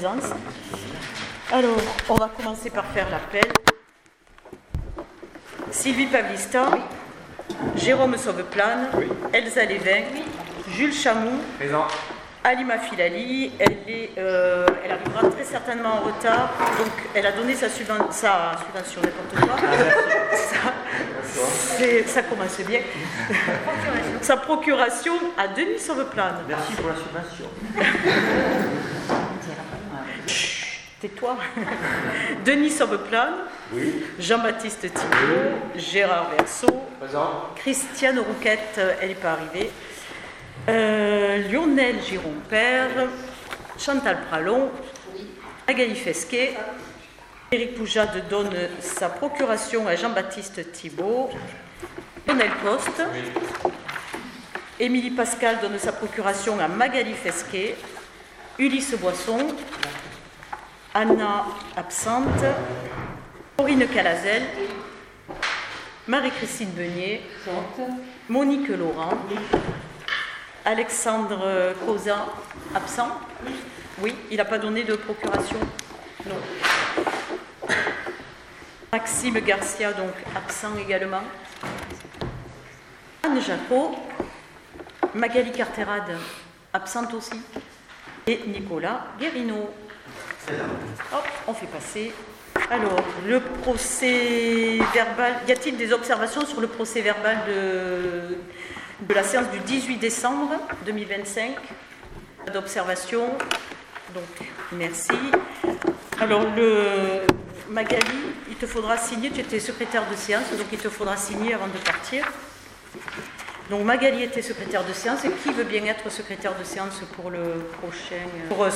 présence. Alors, on va commencer par faire l'appel. Sylvie Pavlista, Jérôme Sauveplane, Elsa Lévin, Jules Chamou, Présent. Halima Filali. Elle arrivera très certainement en retard, donc elle a donné sa subvention, n'importe quoi. Ça commence bien. Sa procuration à Denis Sauveplane. Merci pour la subvention. Tais-toi. Denis Sauveplane, Oui. Jean-Baptiste Thibault, Gérard Verseau, Présent. Christiane Rouquette, elle n'est pas arrivée, Lionel Giron-Père, Chantal Pralon, Magali Fesquet, Éric Poujade donne sa procuration à Jean-Baptiste Thibault, Lionel Poste, Émilie Pascal donne sa procuration à Magali Fesquet, Ulysse Boisson, Anna absente, Corinne Calazel, Marie-Christine Beunier, Monique Laurent, Alexandre Cousin, absent. Oui, il n'a pas donné de procuration. Non. Maxime Garcia, donc absent également. Anne Jacot, Magali Carterade, absente aussi. Et Nicolas Guérino. Hop, on fait passer. Alors, le procès verbal. Y a-t-il des observations sur le procès verbal de la séance du 18 décembre 2025 ? Pas d'observation. Donc, merci. Alors, Magali, il te faudra signer. Tu étais secrétaire de séance, donc il te faudra signer avant de partir. Donc Magali était secrétaire de séance. Et qui veut bien être secrétaire de séance pour le prochain, pour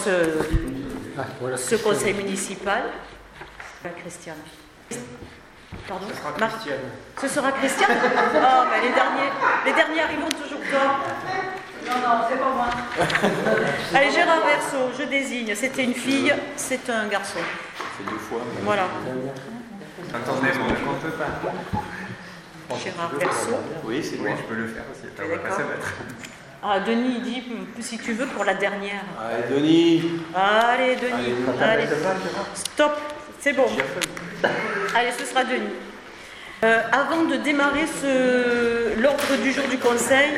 ce conseil municipal? Christiane. Pardon? Ce sera Christiane. Ce sera Christiane? Oh, mais les derniers arrivent toujours tard. Non, c'est pas moi. Allez, Gérard Verseau, je désigne. C'était une fille, c'est un garçon. C'est 2 fois. Voilà. Attendez, mais on ne compte pas. Gérard Verseau. Oui, c'est bon, je peux le faire aussi. On va pas se mettre. Ah, Denis, il dit, si tu veux, pour la dernière. Allez, Denis. Allez, Denis. Allez. Stop, c'est bon. Allez, ce sera Denis. Avant de démarrer l'ordre du jour du Conseil,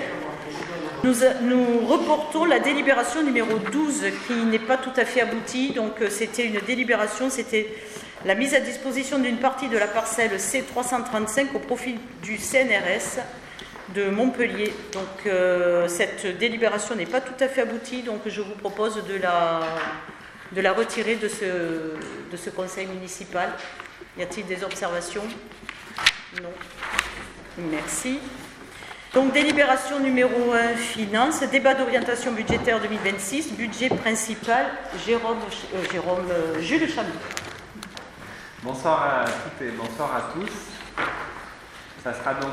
nous reportons la délibération numéro 12 qui n'est pas tout à fait aboutie. Donc, c'était une délibération, c'était la mise à disposition d'une partie de la parcelle C335 au profit du CNRS de Montpellier. Donc cette délibération n'est pas tout à fait aboutie, donc je vous propose de la retirer de ce conseil municipal. Y a-t-il des observations? Non. Merci. Donc délibération numéro 1, finances, débat d'orientation budgétaire 2026, budget principal, Jules Chamou. Bonsoir à toutes et bonsoir à tous. Ça sera donc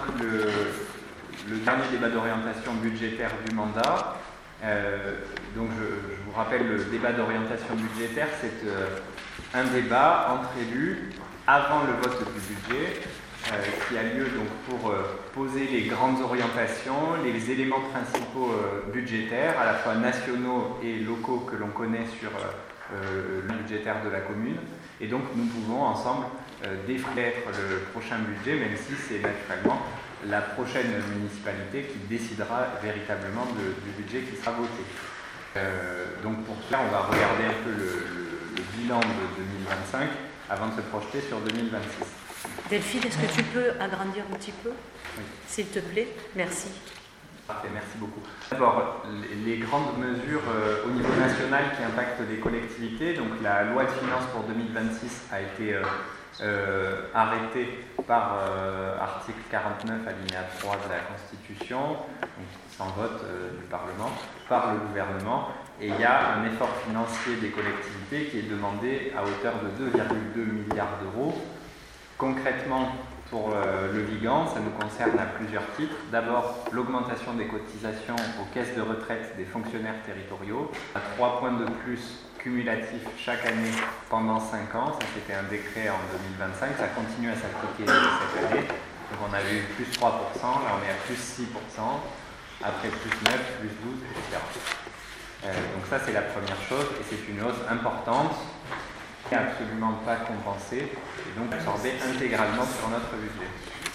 le dernier débat d'orientation budgétaire du mandat. Donc je vous rappelle, le débat d'orientation budgétaire, c'est un débat entre élus avant le vote du budget qui a lieu donc pour poser les grandes orientations, les éléments principaux budgétaires, à la fois nationaux et locaux que l'on connaît sur le budgétaire de la commune. Et donc nous pouvons ensemble définir le prochain budget, même si c'est naturellement la prochaine municipalité qui décidera véritablement du budget qui sera voté. Donc pour cela, on va regarder un peu le bilan de 2025 avant de se projeter sur 2026. Delphine, est-ce que tu peux agrandir un petit peu, oui, s'il te plaît? Merci. Parfait, merci beaucoup. D'abord, les grandes mesures au niveau national qui impactent les collectivités. Donc la loi de finances pour 2026 a été arrêtée par article 49 alinéa 3 de la Constitution, donc sans vote du Parlement, par le gouvernement. Et il y a un effort financier des collectivités qui est demandé à hauteur de 2,2 milliards d'euros. Concrètement, pour le Vigan, ça nous concerne à plusieurs titres. D'abord, l'augmentation des cotisations aux caisses de retraite des fonctionnaires territoriaux, à 3 points de plus cumulatifs chaque année pendant 5 ans. Ça, c'était un décret en 2025. Ça continue à s'appliquer cette année. Donc, on avait eu plus 3%, là, on est à plus 6%, après plus 9, plus 12, etc. Donc ça, c'est la première chose, et c'est une hausse importante qui n'est absolument pas compensée, et donc absorbée intégralement sur notre budget.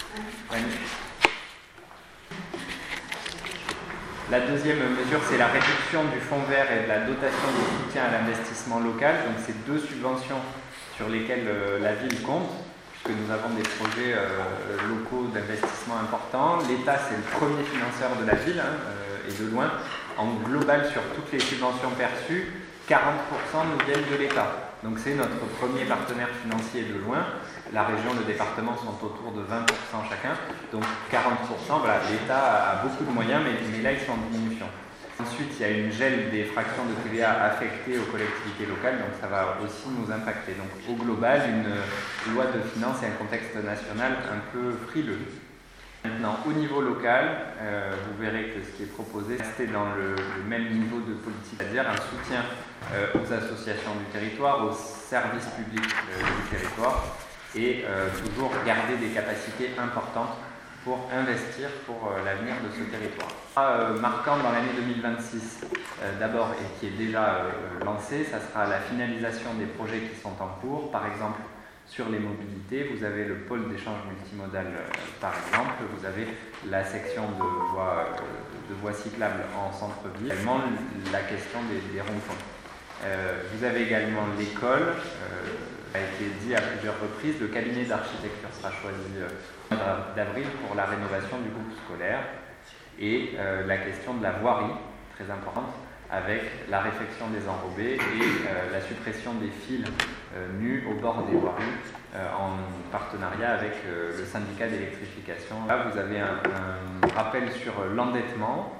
La deuxième mesure, c'est la réduction du fonds vert et de la dotation de soutien à l'investissement local. Donc c'est deux subventions sur lesquelles la ville compte, puisque nous avons des projets locaux d'investissement importants. L'État, c'est le premier financeur de la ville, et de loin. En global, sur toutes les subventions perçues, 40% nous viennent de l'État. Donc c'est notre premier partenaire financier de loin. La région, le département sont autour de 20% chacun. Donc 40%, voilà, l'État a beaucoup de moyens, mais là, ils sont en diminution. Ensuite, il y a une gel des fractions de TVA affectées aux collectivités locales, donc ça va aussi nous impacter. Donc au global, une loi de finances et un contexte national un peu frileux. Maintenant, au niveau local, vous verrez que ce qui est proposé, c'est dans le même niveau de politique, c'est-à-dire un soutien aux associations du territoire, aux services publics du territoire, et toujours garder des capacités importantes pour investir pour l'avenir de ce territoire. Marquant dans l'année 2026, d'abord, et qui est déjà lancé, ça sera la finalisation des projets qui sont en cours, par exemple, sur les mobilités, vous avez le pôle d'échange multimodal par exemple, vous avez la section de voies cyclables en centre-ville, également la question des ronds-points. Vous avez également l'école, a été dit à plusieurs reprises, le cabinet d'architecture sera choisi au mois d'avril pour la rénovation du groupe scolaire, et la question de la voirie, très importante, avec la réfection des enrobés et la suppression des fils nus au bord des voiries en partenariat avec le syndicat d'électrification. Là, vous avez un rappel sur l'endettement.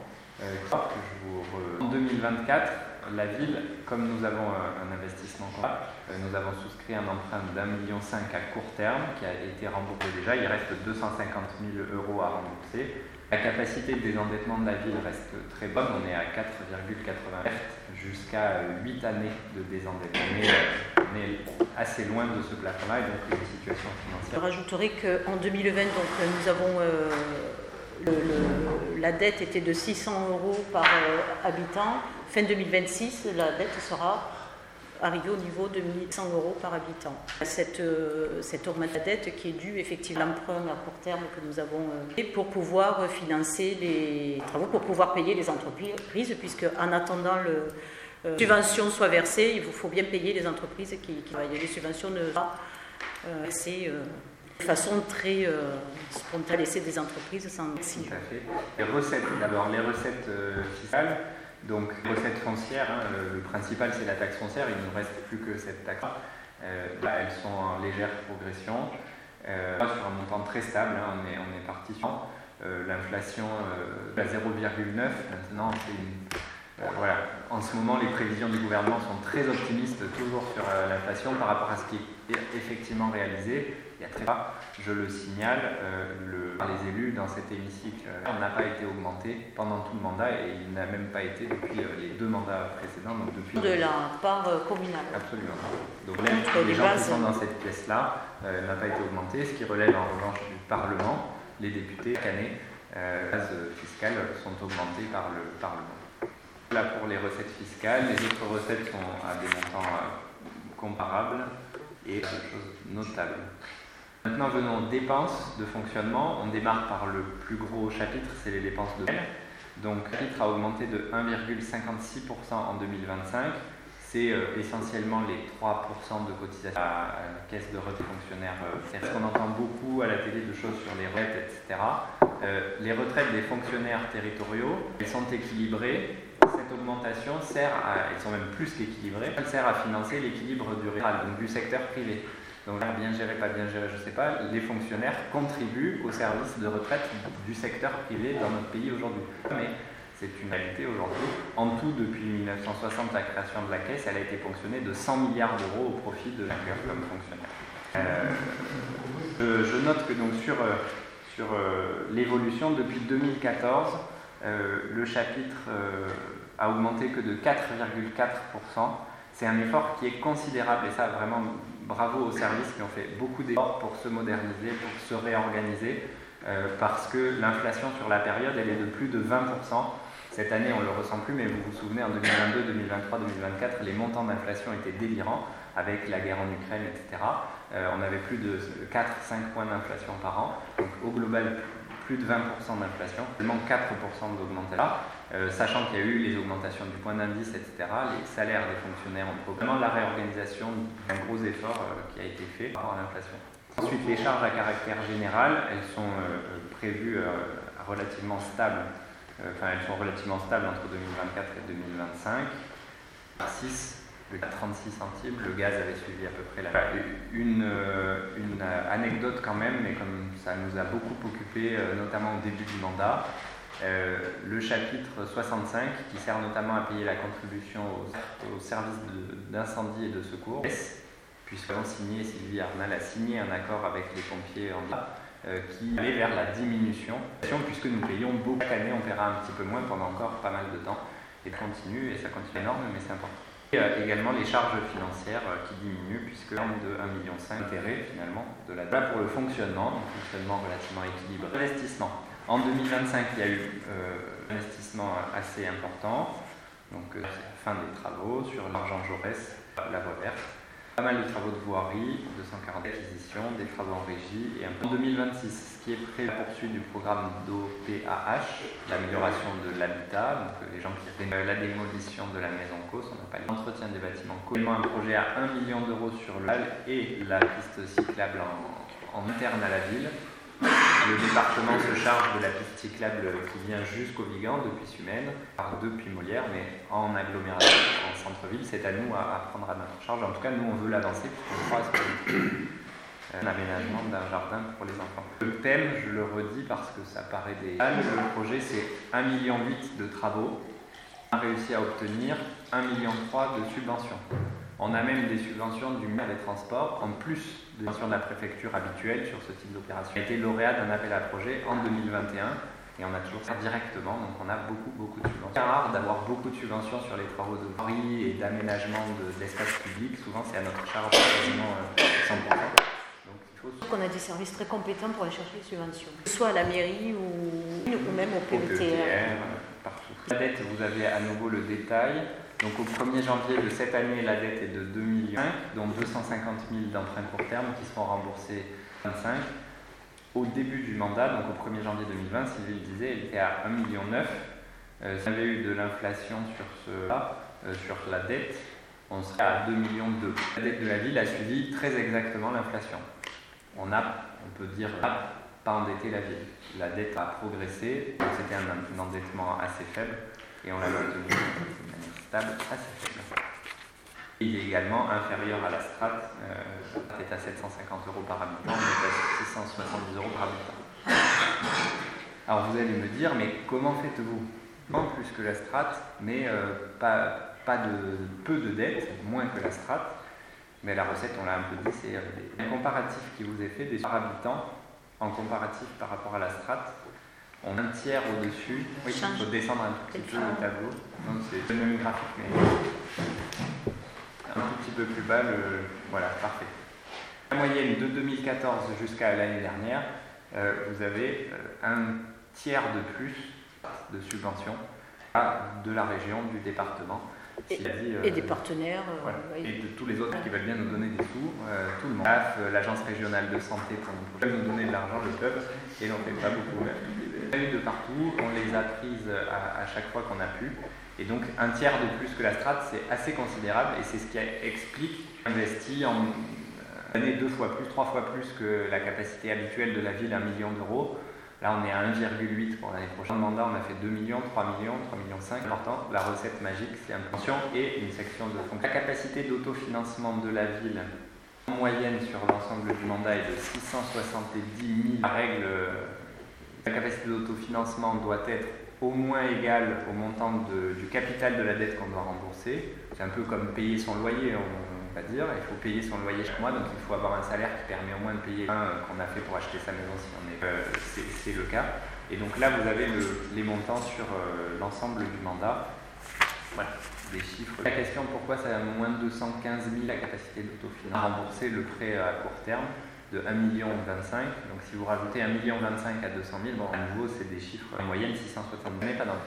En 2024, la ville, comme nous avons un investissement, nous avons souscrit un emprunt d'1,5 million à court terme qui a été remboursé déjà. Il reste 250 000 € à rembourser. La capacité de désendettement de la ville reste très bonne, on est à 4,80 jusqu'à 8 années de désendettement. On est assez loin de ce plafond-là et donc une situation financière. Je rajouterai qu'en 2020, donc, nous avons la dette était de 600 € par habitant. Fin 2026, la dette sera arriver au niveau de 1 100 € par habitant. Cette augmentation de dette qui est due effectivement à l'emprunt à court terme que nous avons pour pouvoir financer les travaux, pour pouvoir payer les entreprises, puisque en attendant les subventions soient versées, il vous faut bien payer les entreprises qui travaillent. Les subventions ne vont pas verser de façon très spontanée, laisser des entreprises sans merci. Tout à fait. Les recettes, d'abord les recettes fiscales. Donc, recettes foncières, le principal c'est la taxe foncière, il ne nous reste plus que cette taxe. Elles sont en légère progression, sur un montant très stable, on est parti sur l'inflation à 0,9, maintenant c'est voilà. En ce moment, les prévisions du gouvernement sont très optimistes toujours sur l'inflation par rapport à ce qui est effectivement réalisé. Il y a très pas, je le signale, par les élus dans cet hémicycle, n'a pas été augmenté pendant tout le mandat et il n'a même pas été depuis les 2 mandats précédents. Donc depuis de la part communale. Absolument. Donc les gens qui sont dans cette pièce-là n'a pas été augmenté, ce qui relève en revanche du Parlement. Les députés, chaque année, les bases fiscales sont augmentées par le Parlement. Là pour les recettes fiscales, les autres recettes sont à des montants comparables et des choses notables. Maintenant, venons aux dépenses de fonctionnement. On démarre par le plus gros chapitre, c'est les dépenses de mail. Donc, le chapitre a augmenté de 1,56% en 2025. C'est essentiellement les 3% de cotisation à la caisse de retraite fonctionnaire. C'est ce qu'on entend beaucoup à la télé de choses sur les retraites, etc. Les retraites des fonctionnaires territoriaux, elles sont équilibrées. Cette augmentation sert elles sont même plus qu'équilibrées, elle sert à financer l'équilibre du rural, donc du secteur privé. Donc bien géré, pas bien géré, je ne sais pas, les fonctionnaires contribuent au service de retraite du secteur privé dans notre pays aujourd'hui. Mais c'est une réalité aujourd'hui. En tout, depuis 1960, la création de la caisse, elle a été ponctionnée de 100 milliards € au profit de l'acteur comme fonctionnaire. Je note que donc sur l'évolution, depuis 2014, le chapitre a augmenté que de 4,4%. C'est un effort qui est considérable et ça, vraiment, bravo aux services qui ont fait beaucoup d'efforts pour se moderniser, pour se réorganiser, parce que l'inflation sur la période, elle est de plus de 20%. Cette année, on ne le ressent plus, mais vous vous souvenez, en 2022, 2023, 2024, les montants d'inflation étaient délirants, avec la guerre en Ukraine, etc. On avait plus de 4-5 points d'inflation par an, donc au global, plus de 20% d'inflation, seulement 4% d'augmentation. Sachant qu'il y a eu les augmentations du point d'indice, etc., les salaires des fonctionnaires ont probablement la réorganisation d'un gros effort qui a été fait par rapport à l'inflation. Ensuite, les charges à caractère général, elles sont prévues relativement stables. Elles sont relativement stables entre 2024 et 2025. 6, le 36 centimes, le gaz avait suivi à peu près la une anecdote quand même, mais comme ça nous a beaucoup occupé, notamment au début du mandat, le chapitre 65, qui sert notamment à payer la contribution au service d'incendie et de secours, puisque Sylvie Arnal a signé un accord avec les pompiers en bas, qui allait vers la diminution, puisque nous payons beaucoup. Chaque année, on paiera un petit peu moins pendant encore pas mal de temps, et ça continue énorme, mais c'est important. Et également les charges financières qui diminuent, puisque en de 1,5 million d'intérêts finalement de la dette. Voilà pour le fonctionnement, un fonctionnement relativement équilibré. Investissement. En 2025, il y a eu un investissement assez important, donc c'est la fin des travaux sur l'argent Jaurès, la voie verte. Pas mal de travaux de voirie, 240 acquisitions, des travaux en régie et un peu. En 2026, ce qui est prévu, la poursuite du programme d'OPAH, l'amélioration de l'habitat, donc les gens qui rénovent la démolition de la maison COS, on n'a pas l'entretien des bâtiments COS. Un projet à 1 million d'euros sur le HAL et la piste cyclable en interne à la ville. Le département se charge de la piste cyclable qui vient jusqu'au Vigan depuis Sumène, depuis Molière, mais en agglomération, en centre-ville, c'est à nous à prendre à notre charge. En tout cas, nous, on veut l'avancer puisqu'on croit à un aménagement d'un jardin pour les enfants. Le thème, je le redis parce que ça paraît des... Le projet, c'est 1,8 million de travaux. On a réussi à obtenir 1,3 million de subventions. On a même des subventions du ministère des Transports, en plus des subventions de la préfecture habituelle sur ce type d'opération. On a été lauréat d'un appel à projet en 2021 et on a toujours ça directement, donc on a beaucoup de subventions. C'est rare d'avoir beaucoup de subventions sur les travaux de voirie et d'aménagement d'espace public. Souvent, c'est à notre charge quasiment 100%. Donc, il faut... On a des services très compétents pour aller chercher les subventions, soit à la mairie ou même au PETR. Partout. La dette, vous avez à nouveau le détail. Donc au 1er janvier de cette année, la dette est de 2,5 millions, dont 250 000 d'emprunts court terme qui seront remboursés 25. Au début du mandat, donc au 1er janvier 2020, Sylvie le disait, elle était à 1,9 million. Si on avait eu de l'inflation sur la dette, on serait à 2,2 millions. La dette de la ville a suivi très exactement l'inflation. On peut dire, pas endetté la ville. La dette a progressé, donc c'était un endettement assez faible et on l'a maintenu de manière stable, assez faible. Il est également inférieur à la strate, est à 750 € par habitant, on est à 670 € par habitant. Alors vous allez me dire, mais comment faites-vous? Non plus que la strate, mais peu de dettes, moins que la strate. Mais la recette, on l'a un peu dit, c'est un comparatif qui vous est fait des par habitants en comparatif par rapport à la strate. On a un tiers au-dessus. Oui, il faut descendre un tout petit peu le tableau. Donc c'est le même graphique, mais un tout petit peu plus bas. Voilà, parfait. La moyenne de 2014 jusqu'à l'année dernière, vous avez un tiers de plus de subventions de la région, du département. Et des partenaires. Voilà. Et de tous les autres qui veulent bien nous donner des sous, tout le monde. L'agence régionale de santé pour nos projets, nous donner de l'argent, le club, et on ne fait pas beaucoup. On a eu de partout, on les a prises à chaque fois qu'on a pu. Et donc un tiers de plus que la strate, c'est assez considérable et c'est ce qui explique investi en année 2 fois plus, 3 fois plus que la capacité habituelle de la ville, 1 million d'euros. Là, on est à 1,8 pour l'année prochaine. Dans le mandat, on a fait 2 millions, 3 millions, 3,5 millions. Important, la recette magique, c'est une pension et une section de fonds. La capacité d'autofinancement de la ville, en moyenne sur l'ensemble du mandat, est de 670 000. La règle, la capacité d'autofinancement doit être au moins égale au montant du capital de la dette qu'on doit rembourser. C'est un peu comme payer son loyer, on va dire. Il faut payer son loyer chaque mois, donc il faut avoir un salaire qui permet au moins de payer qu'on a fait pour acheter sa maison si on est. C'est le cas. Et donc là, vous avez les montants sur l'ensemble du mandat. Voilà, des chiffres. La question, pourquoi ça a moins de 215 000 la capacité d'autofinancement à rembourser le prêt à court terme de 1,25 million. Donc si vous rajoutez 1,25 million à 200 000, bon, à nouveau, c'est des chiffres en moyenne 660 000, mais pas d'emprunt.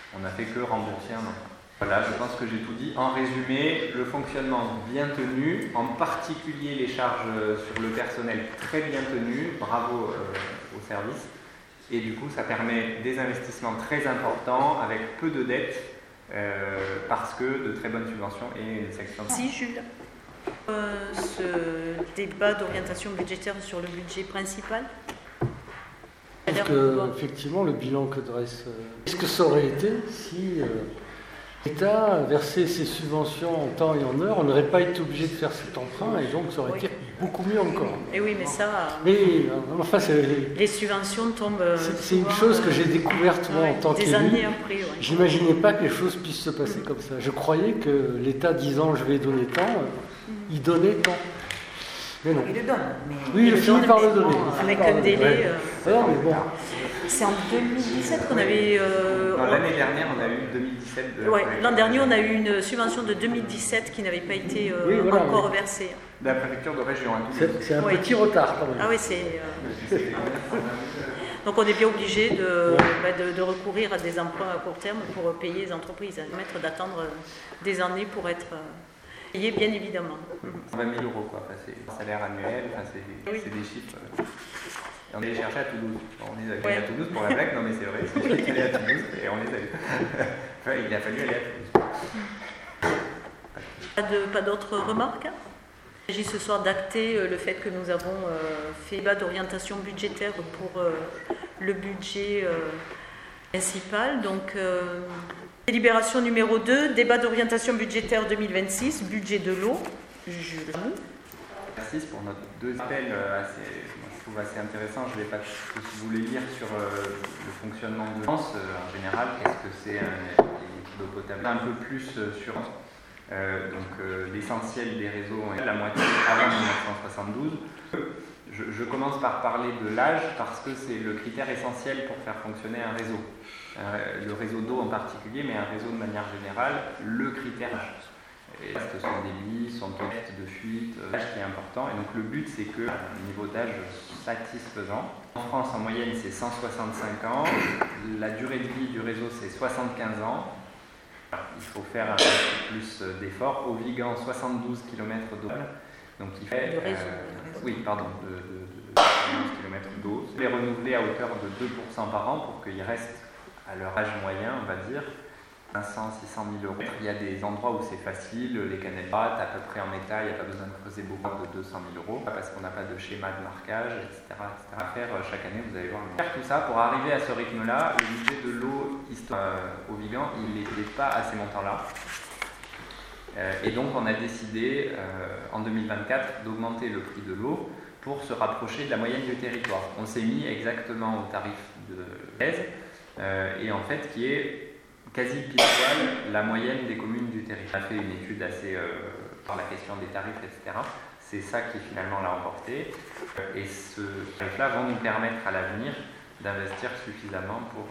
On n'a fait que rembourser un emprunt. Voilà, je pense que j'ai tout dit. En résumé, le fonctionnement bien tenu, en particulier les charges sur le personnel très bien tenues, bravo au service. Et du coup, ça permet des investissements très importants avec peu de dettes parce que de très bonnes subventions et une section. Si, Jules. Ce débat d'orientation budgétaire sur le budget principal. Je pense qu'effectivement, le bilan que dresse... Qu'est-ce que ça aurait été si l'État versait ses subventions en temps et en heure, on n'aurait pas été obligé de faire cet emprunt et donc ça aurait été beaucoup mieux encore. Et oui, mais ça... Mais enfin, les subventions tombent... C'est une chose que j'ai découverte moi en tant qu'élu. Des années après, oui. J'imaginais pas que les choses puissent se passer comme ça. Je croyais que l'État disant je vais donner tant, il donnait tant. Mais non. Il le donne. Mais oui, il finit par le donner. Avec un délai... Non, mais bon. C'est en 2017 qu'on avait... l'année dernière, on a eu 2017... l'an dernier, on a eu une subvention de 2017 qui n'avait pas été encore versée. De la préfecture de région. C'est un petit retard quand même. Ah oui, c'est... Donc on est bien obligé de recourir à des emprunts à court terme pour payer les entreprises, mettre d'attendre des années pour être payé, bien évidemment. 20 000 euros, quoi. Enfin, c'est un salaire annuel, c'est des chiffres. On est allé chercher à Toulouse. On est allé à Toulouse pour la blague, non mais c'est vrai, on est allé à Toulouse et on est allé. Enfin, il a fallu aller à Toulouse. Pas d'autres remarques ? Il s'agit ce soir d'acter le fait que nous avons fait débat d'orientation budgétaire pour le budget principal. Donc, délibération numéro 2, débat d'orientation budgétaire 2026, budget de l'eau. Merci pour notre deuxième appel je trouve assez intéressant. Je ne vais pas tous vous les lire sur le fonctionnement de l'eau en général. Qu'est-ce que c'est l'eau potable ? Un peu plus sur l'essentiel des réseaux, la moitié avant 1972. Je commence par parler de l'âge parce que c'est le critère essentiel pour faire fonctionner un réseau. Le réseau d'eau en particulier, mais un réseau de manière générale, le critère âge. Et son débit, son taux de fuite, l'âge qui est important. Et donc le but, c'est que un niveau d'âge satisfaisant. En France, en moyenne, c'est 165 ans. La durée de vie du réseau, c'est 75 ans. Il faut faire un peu plus d'efforts. Au Vigan, 72 km d'eau. Donc il fait... de 12 km d'eau. Il est renouvelé à hauteur de 2% par an pour qu'il reste à leur âge moyen, on va dire. 500, 600 000 euros. Il y a des endroits où c'est facile, les canettes à peu près en métal, il n'y a pas besoin de creuser beaucoup de 200 000 euros parce qu'on n'a pas de schéma de marquage, etc. à faire chaque année, vous allez voir. Faire tout ça, pour arriver à ce rythme-là, le budget de l'eau au Vigan, il n'était pas à ces montants-là. Et donc on a décidé en 2024 d'augmenter le prix de l'eau pour se rapprocher de la moyenne du territoire. On s'est mis exactement au tarif de l'aise et en fait qui est quasi pile poil la moyenne des communes du territoire. On a fait une étude assez par la question des tarifs, etc. C'est ça qui finalement l'a emporté. Et ce tarif-là va nous permettre à l'avenir d'investir suffisamment pour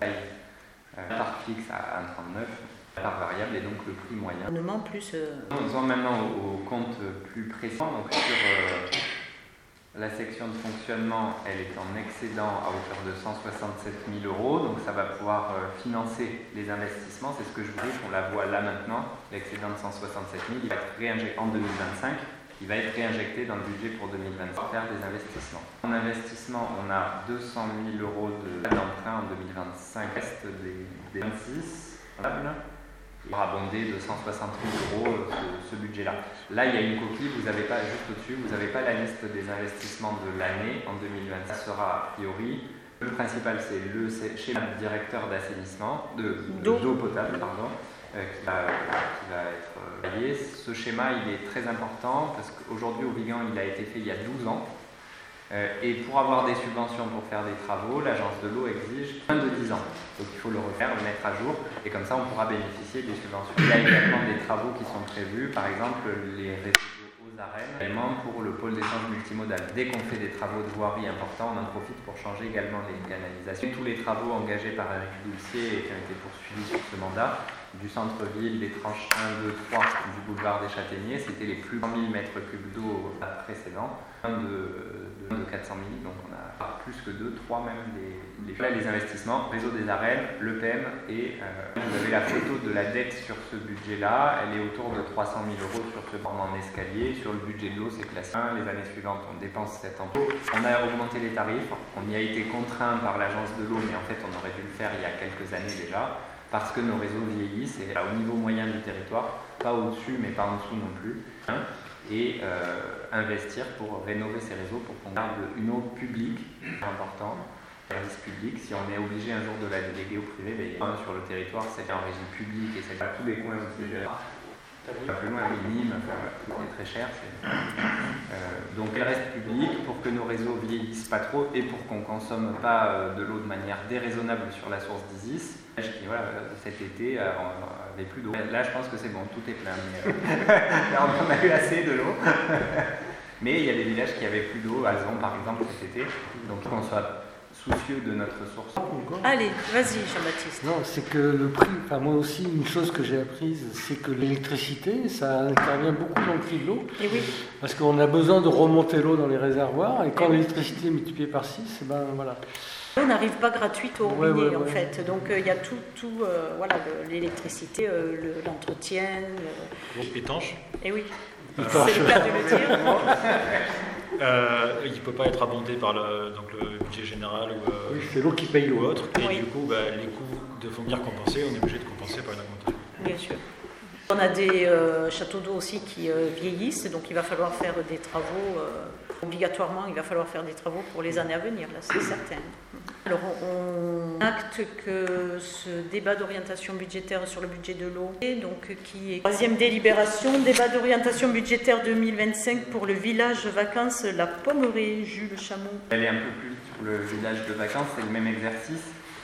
la part fixe à 1,39, la part variable et donc le prix moyen. Nous sommes maintenant au compte plus précis. Donc sur la section de fonctionnement, elle est en excédent à hauteur de 167 000 euros, donc ça va pouvoir financer les investissements, c'est ce que je vous dis, on la voit là maintenant, l'excédent de 167 000, il va être réinjecté en 2025, il va être réinjecté dans le budget pour 2025 pour faire des investissements. En investissement, on a 200 000 euros d'emprunt en 2025, reste des 26, pour abonder de 160 000 euros ce budget-là. Là, il y a une coquille, vous n'avez pas, juste au-dessus, vous n'avez pas la liste des investissements de l'année en 2020. Ça sera a priori, le principal c'est le schéma de directeur d'assainissement, d'eau potable, pardon, qui va être payé. Ce schéma, il est très important parce qu'aujourd'hui au Vigan, il a été fait il y a 12 ans. Et pour avoir des subventions pour faire des travaux, l'agence de l'eau exige moins de 10 ans. Donc il faut le refaire, le mettre à jour, et comme ça on pourra bénéficier des subventions. Il y a également des travaux qui sont prévus, par exemple les réseaux aux arènes, également pour le pôle d'échange multimodal. Dès qu'on fait des travaux de voirie importants, on en profite pour changer également les canalisations. Tous les travaux engagés par Eric Doulcier et qui ont été poursuivis sur ce mandat du centre-ville, des tranches 1, 2, 3 du boulevard des Châtaigniers. C'était les plus 100 000 mètres cubes d'eau précédents, de 400 000, donc on a plus que 2, 3 même les investissements, réseau des arènes, l'EPM, et vous avez la photo de la dette sur ce budget-là, elle est autour de 300 000 € sur ce borne en escalier. Sur le budget de l'eau, c'est classique. Les années suivantes, on dépense cet emploi. On a augmenté les tarifs, on y a été contraint par l'agence de l'eau, mais en fait on aurait dû le faire il y a quelques années déjà, parce que nos réseaux vieillissent, et au niveau moyen du territoire, pas au-dessus, mais pas en dessous non plus, et investir pour rénover ces réseaux, pour qu'on garde une eau publique importante, service public. Si on est obligé un jour de la déléguer au privé, il y a un sur le territoire, c'est en régie publique, et c'est pas tous les coins aussi. Plus loin, Nîmes, tout est très cher. Donc elle reste publique pour que nos réseaux vieillissent pas trop et pour qu'on consomme pas de l'eau de manière déraisonnable sur la source d'Isis. Et voilà, cet été, on n'avait plus d'eau. Là, je pense que c'est bon, tout est plein. Mais, là, on en a eu assez de l'eau. Mais il y a des villages qui avaient plus d'eau, Azon par exemple cet été. Donc qu'on soit soucieux de notre source. Allez, vas-y Jean-Baptiste. Non, c'est que le prix, enfin moi aussi, une chose que j'ai apprise, c'est que l'électricité, ça intervient beaucoup dans le prix de l'eau. Et oui. Parce qu'on a besoin de remonter l'eau dans les réservoirs, et quand l'électricité est multipliée par 6, ben voilà. L'eau n'arrive pas gratuite au robinet en fait, donc il y a tout voilà, l'électricité, l'entretien. Étanche. Et oui, c'est le cas de le dire. Il ne peut pas être abondé par le budget général ou oui, c'est l'eau qui paye l'eau. Autre. Et du coup, les coûts de venir compenser, on est obligé de compenser par une augmentation. Bien sûr. On a des châteaux d'eau aussi qui vieillissent, donc il va falloir faire des travaux. Obligatoirement, il va falloir faire des travaux pour les années à venir, là, c'est certain. Alors, on acte que ce débat d'orientation budgétaire sur le budget de l'eau, donc qui est troisième délibération, débat d'orientation budgétaire 2025 pour le village vacances La Pommeraie, Jules Chamon. Elle est un peu plus sur le village de vacances, c'est le même exercice.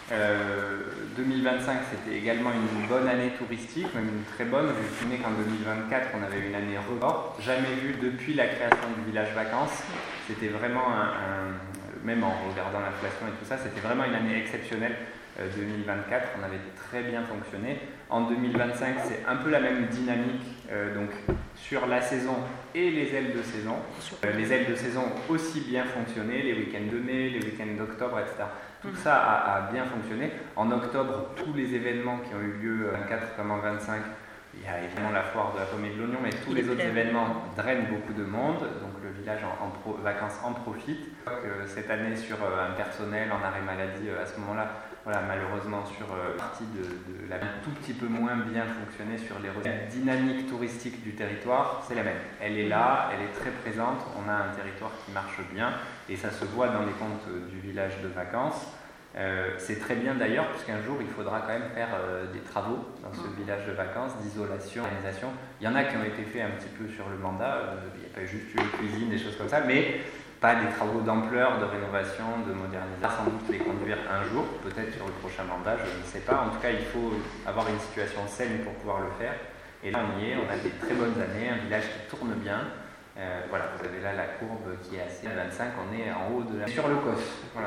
2025, c'était également une bonne année touristique, même une très bonne. Je me souviens qu'en 2024, on avait une année record, jamais vue depuis la création du village vacances. C'était vraiment même en regardant l'inflation et tout ça, c'était vraiment une année exceptionnelle. 2024, on avait très bien fonctionné. En 2025, c'est un peu la même dynamique, donc sur la saison et les ailes de saison. Les ailes de saison ont aussi bien fonctionné, les week-ends de mai, les week-ends d'octobre, etc. Tout ça a bien fonctionné. En octobre, tous les événements qui ont eu lieu, 24 comme en 25, il y a évidemment la foire de la pomme et de l'oignon, mais tous les autres événements drainent beaucoup de monde, donc le village vacances en profite. Cette année, sur un personnel en arrêt maladie, à ce moment-là, voilà, malheureusement, sur partie de la tout petit peu moins bien fonctionné sur les recettes. La dynamique touristique du territoire, c'est la même. Elle est là, elle est très présente. On a un territoire qui marche bien et ça se voit dans les comptes du village de vacances. C'est très bien d'ailleurs, puisqu'un jour il faudra quand même faire des travaux dans ce village de vacances, d'isolation, d'organisation. Il y en a qui ont été faits un petit peu sur le mandat, il n'y a pas juste eu une cuisine, des choses comme ça, mais pas des travaux d'ampleur, de rénovation, de modernisation. Sans doute les conduire un jour, peut-être sur le prochain mandat, je ne sais pas. En tout cas, il faut avoir une situation saine pour pouvoir le faire. Et là, on y est, on a des très bonnes années, un village qui tourne bien. Voilà, vous avez là la courbe qui est assez à 25, on est en haut de la... Sur le COS, voilà.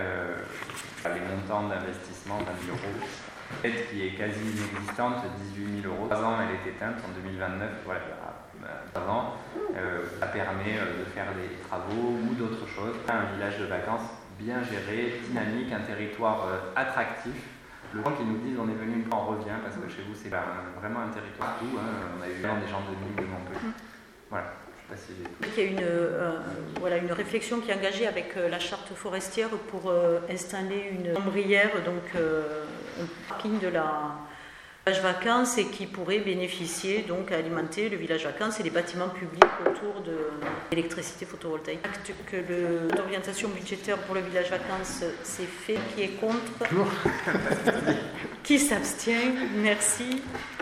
Les montants d'investissement, 20 000 €, aide qui est quasi inexistante, 18 000 €. 3 ans, elle est éteinte en 2029, voilà, 3 ans. Ça permet de faire des travaux ou d'autres choses. Un village de vacances bien géré, dynamique, un territoire attractif. Le gens qui nous disent on est venu une fois, on revient, parce que chez vous c'est vraiment un territoire tout. On a eu des gens de Nîmes, de Montpellier. Voilà. Il y a une réflexion qui est engagée avec la charte forestière pour installer une ombrière, donc un parking de la village vacances, et qui pourrait bénéficier, donc à alimenter le village vacances et les bâtiments publics autour de l'électricité photovoltaïque. Acte que l'orientation budgétaire pour le village vacances s'est fait. Qui est contre? Qui s'abstient? Merci.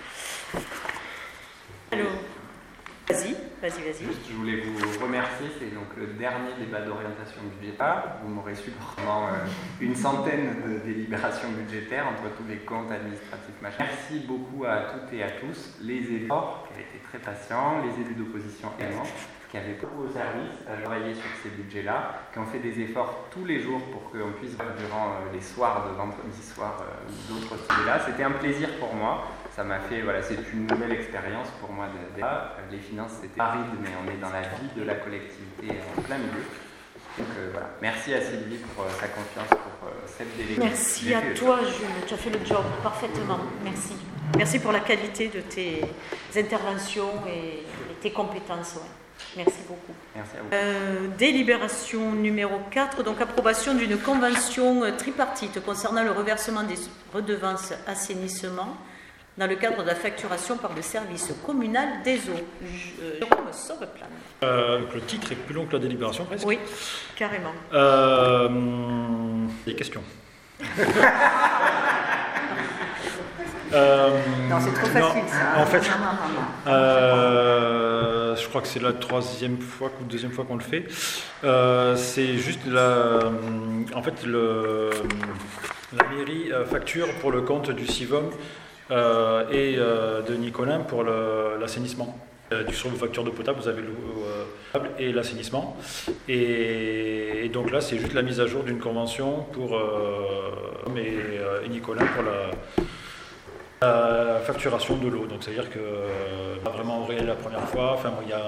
Alors, vas-y. Juste, je voulais vous remercier, c'est donc le dernier débat d'orientation budgétaire. Vous m'aurez su pendant une centaine de délibérations budgétaires entre tous les comptes administratifs, machin. Merci beaucoup à toutes et à tous, les élus qui avaient été très patients, les élus d'opposition également, qui avaient beaucoup au service à travailler sur ces budgets-là, qui ont fait des efforts tous les jours pour qu'on puisse, durant les soirs de vendredi soir ou d'autres sujets-là. C'était un plaisir pour moi. ça m'a fait, voilà, c'est une nouvelle expérience pour moi d'être là. Les finances, c'était aride, mais on est dans la vie de la collectivité en plein milieu. Donc voilà, merci à Sylvie pour sa confiance pour cette délégation. Merci à toi, Jules, tu as fait le job parfaitement, merci. Merci pour la qualité de tes interventions et tes compétences. Ouais. Merci beaucoup. Merci à vous. Délibération numéro 4, donc approbation d'une convention tripartite concernant le reversement des redevances assainissement dans le cadre de la facturation par le service communal des eaux. Jérôme Sauveplan. Le titre est plus long que la délibération presque. Oui, carrément. Des questions. Non, c'est trop facile ça. En fait, je crois que c'est la troisième fois ou deuxième fois qu'on le fait. C'est juste en fait, la mairie facture pour le compte du CIVOM et de Nicolin pour l'assainissement. Sur vos factures d'eau potable, vous avez l'eau et l'assainissement. Et donc là, c'est juste la mise à jour d'une convention pour et Nicolin pour la facturation de l'eau. Donc c'est-à-dire que pas vraiment au réel la première fois. Enfin, il y a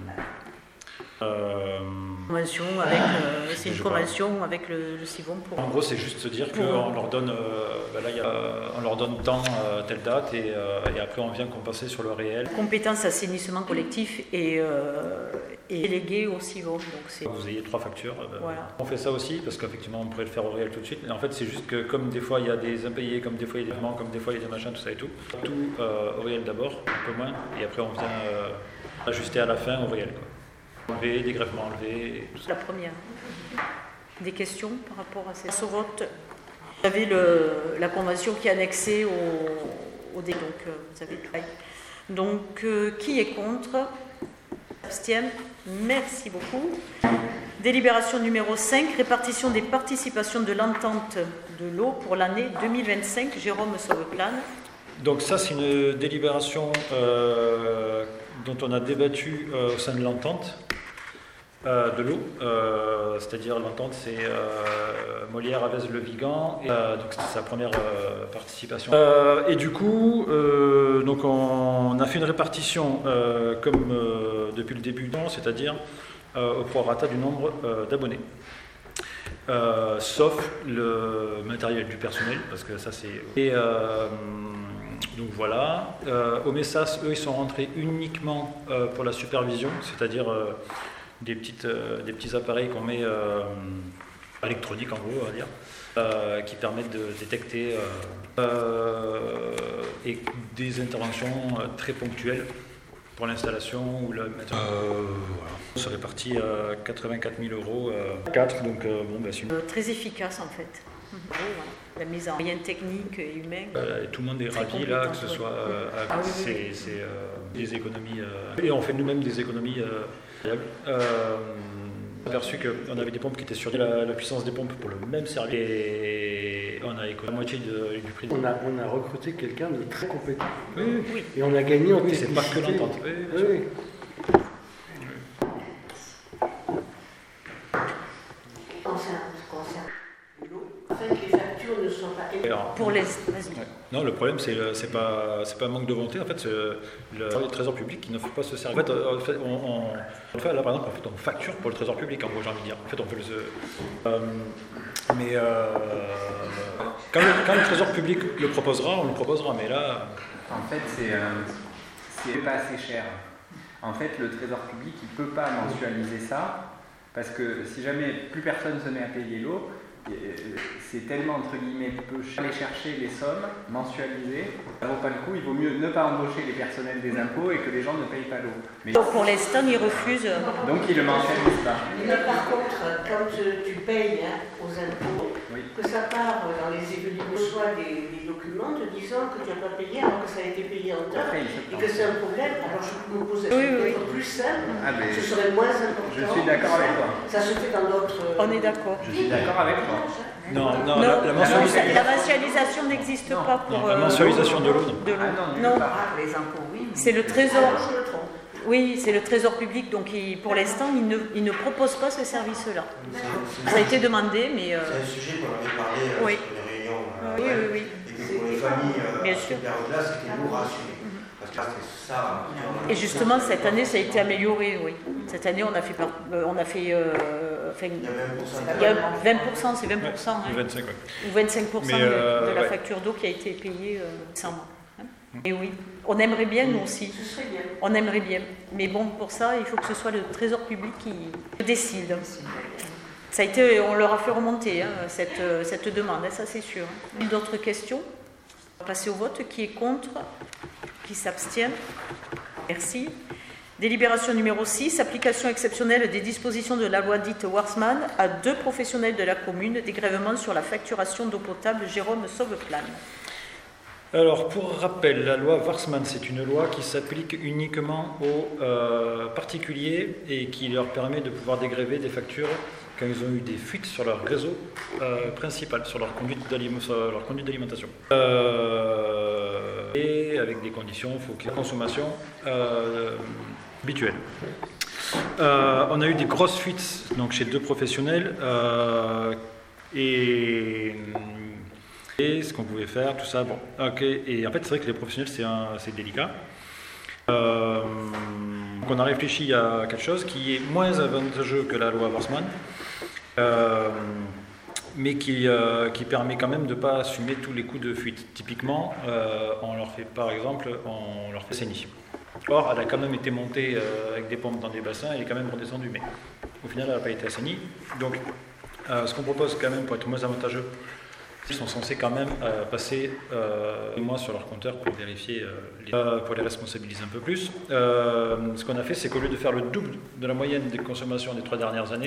convention avec, c'est une convention avec le CIVOM pour. En gros, c'est juste se dire qu'on leur donne, on leur donne tant telle date et après on vient compenser sur le réel. Compétence assainissement collectif et délégué au CIVOM. Donc vous ayez 3 factures. Voilà. On fait ça aussi parce qu'effectivement on pourrait le faire au réel tout de suite. Mais en fait, c'est juste que comme des fois il y a des impayés, comme des fois il y a des paiements, comme des fois il y a des machins, tout ça et tout. Tout au réel d'abord, un peu moins, et après on vient ajuster à la fin au réel, quoi. Enlever, dégrèvement enlevé, tout ça. La première. Des questions par rapport à ce vote? Vous avez la convention qui est annexée au dé, donc vous avez tout. Donc qui est contre? Abstient. Merci beaucoup. Délibération numéro 5, répartition des participations de l'entente de l'eau pour l'année 2025. Jérôme Sauveplan. Donc ça, c'est une délibération dont on a débattu au sein de l'entente de l'eau, c'est-à-dire l'entente, c'est Molière, Avez, Le Vigan, et donc c'était sa première participation. Et du coup, donc on a fait une répartition comme depuis le début du temps, c'est-à-dire au prorata du nombre d'abonnés. Sauf le matériel du personnel, parce que ça c'est... Donc voilà. Au Messas, eux, ils sont rentrés uniquement pour la supervision, c'est-à-dire des petits appareils qu'on met électroniques, en gros, on va dire, qui permettent de détecter et des interventions très ponctuelles pour l'installation ou la mettre. Voilà. On serait parti à 84 000 €. 4, donc bon, bah, c'est très efficace en fait. Voilà. La mise en moyens techniques et humains. Tout le monde est ravi là, que ce soit c'est des économies. Et on fait nous-mêmes des économies. On a aperçu qu'on avait des pompes qui étaient sur la puissance des pompes pour le même service et on a économisé la moitié du prix. On a recruté quelqu'un de très compétent. Oui. Et on a gagné en technicité. C'est pas que l'entente. Oui. Les factures ne sont pas pour les. Non, le problème c'est pas un manque de volonté. En fait, le Trésor public qui n'offre pas ce service. En fait, on fait là par exemple, on facture pour le Trésor public. En gros, j'ai envie de dire. En fait, on fait mais quand le Trésor public le proposera, on le proposera. Mais là, en fait, c'est pas assez cher. En fait, le Trésor public, il peut pas mensualiser ça parce que si jamais plus personne se met à payer l'eau. C'est tellement entre guillemets peu cher aller chercher les sommes mensualisées, ça vaut pas le coup, il vaut mieux ne pas embaucher les personnels des impôts et que les gens ne payent pas l'eau. Mais donc pour l'instant ils refusent. Donc ils le mensualisent pas. Mais par contre, quand tu payes aux impôts, que ça part dans les évolutions, soit des documents te disant que tu n'as pas payé alors que ça a été payé en temps et que c'est un problème, alors je me pose la question plus simple, ce serait moins important. Je suis d'accord avec toi. Ça se fait dans d'autres... On est d'accord. Je suis d'accord avec toi. Non, la mensualisation n'existe pas pour... la mensualisation de l'eau, non. Les impôts, oui. C'est le Trésor. Oui, c'est le Trésor public, donc pour l'instant, il ne propose pas ce service-là. Ça a été demandé, mais... C'est un sujet qu'on avait parlé sur les réunions. Oui. familles Bien à sûr. cette période-là, c'était lourd à assumer. Parce que c'est ça. Et justement, cette année, ça a été amélioré, oui. Cette année, on a fait... Il y a 20%. Il y a 20%, c'est 20%. Hein. 25, ouais. Ou 25% Mais, de la ouais. facture d'eau qui a été payée décembre. Hein. Et oui, on aimerait bien, nous aussi. Ce serait bien. On aimerait bien. Mais bon, pour ça, il faut que ce soit le Trésor public qui décide. Ça a été, on leur a fait remonter cette demande, ça c'est sûr. D'autres questions? On va passer au vote. Qui est contre? Qui s'abstient? Merci. Délibération numéro 6, application exceptionnelle des dispositions de la loi dite Warsmann à 2 professionnels de la commune, dégrèvement sur la facturation d'eau potable Jérôme Sauveplan. Alors, pour rappel, la loi Warsmann, c'est une loi qui s'applique uniquement aux particuliers et qui leur permet de pouvoir dégréver des factures quand ils ont eu des fuites sur leur réseau principal, sur leur conduite d'alimentation. Et avec des conditions, il faut qu'il y ait consommation habituelle. On a eu des grosses fuites donc, chez 2 professionnels et ce qu'on pouvait faire, tout ça. Bon, ok. Et en fait, c'est vrai que les professionnels, c'est délicat. Donc on a réfléchi à quelque chose qui est moins avantageux que la loi Warsmann, mais qui permet quand même de ne pas assumer tous les coûts de fuite. Typiquement, on leur fait, par exemple, saigner. Or, elle a quand même été montée avec des pompes dans des bassins, elle est quand même redescendue, mais au final, elle n'a pas été assainie. Donc, ce qu'on propose quand même pour être moins avantageux, ils sont censés quand même passer des mois sur leur compteur pour vérifier, pour les responsabiliser un peu plus. Ce qu'on a fait, c'est qu'au lieu de faire le double de la moyenne des consommations des 3 dernières années,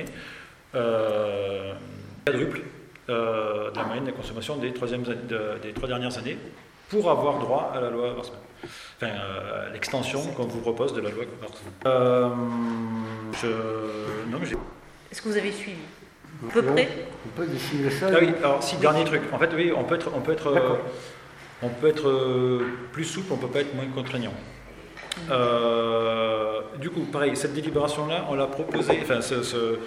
quadruple de la moyenne des consommations des 3 dernières années, pour avoir droit à la loi Warsmann. Enfin, l'extension qu'on vous propose de la loi Warsmann. Est-ce que vous avez suivi? À peu près. On peut décider ça. Ah oui, alors si, dernier truc. En fait, oui, on peut être plus souple, on peut pas être moins contraignant. Du coup, pareil, cette délibération-là, on l'a proposée, enfin, ce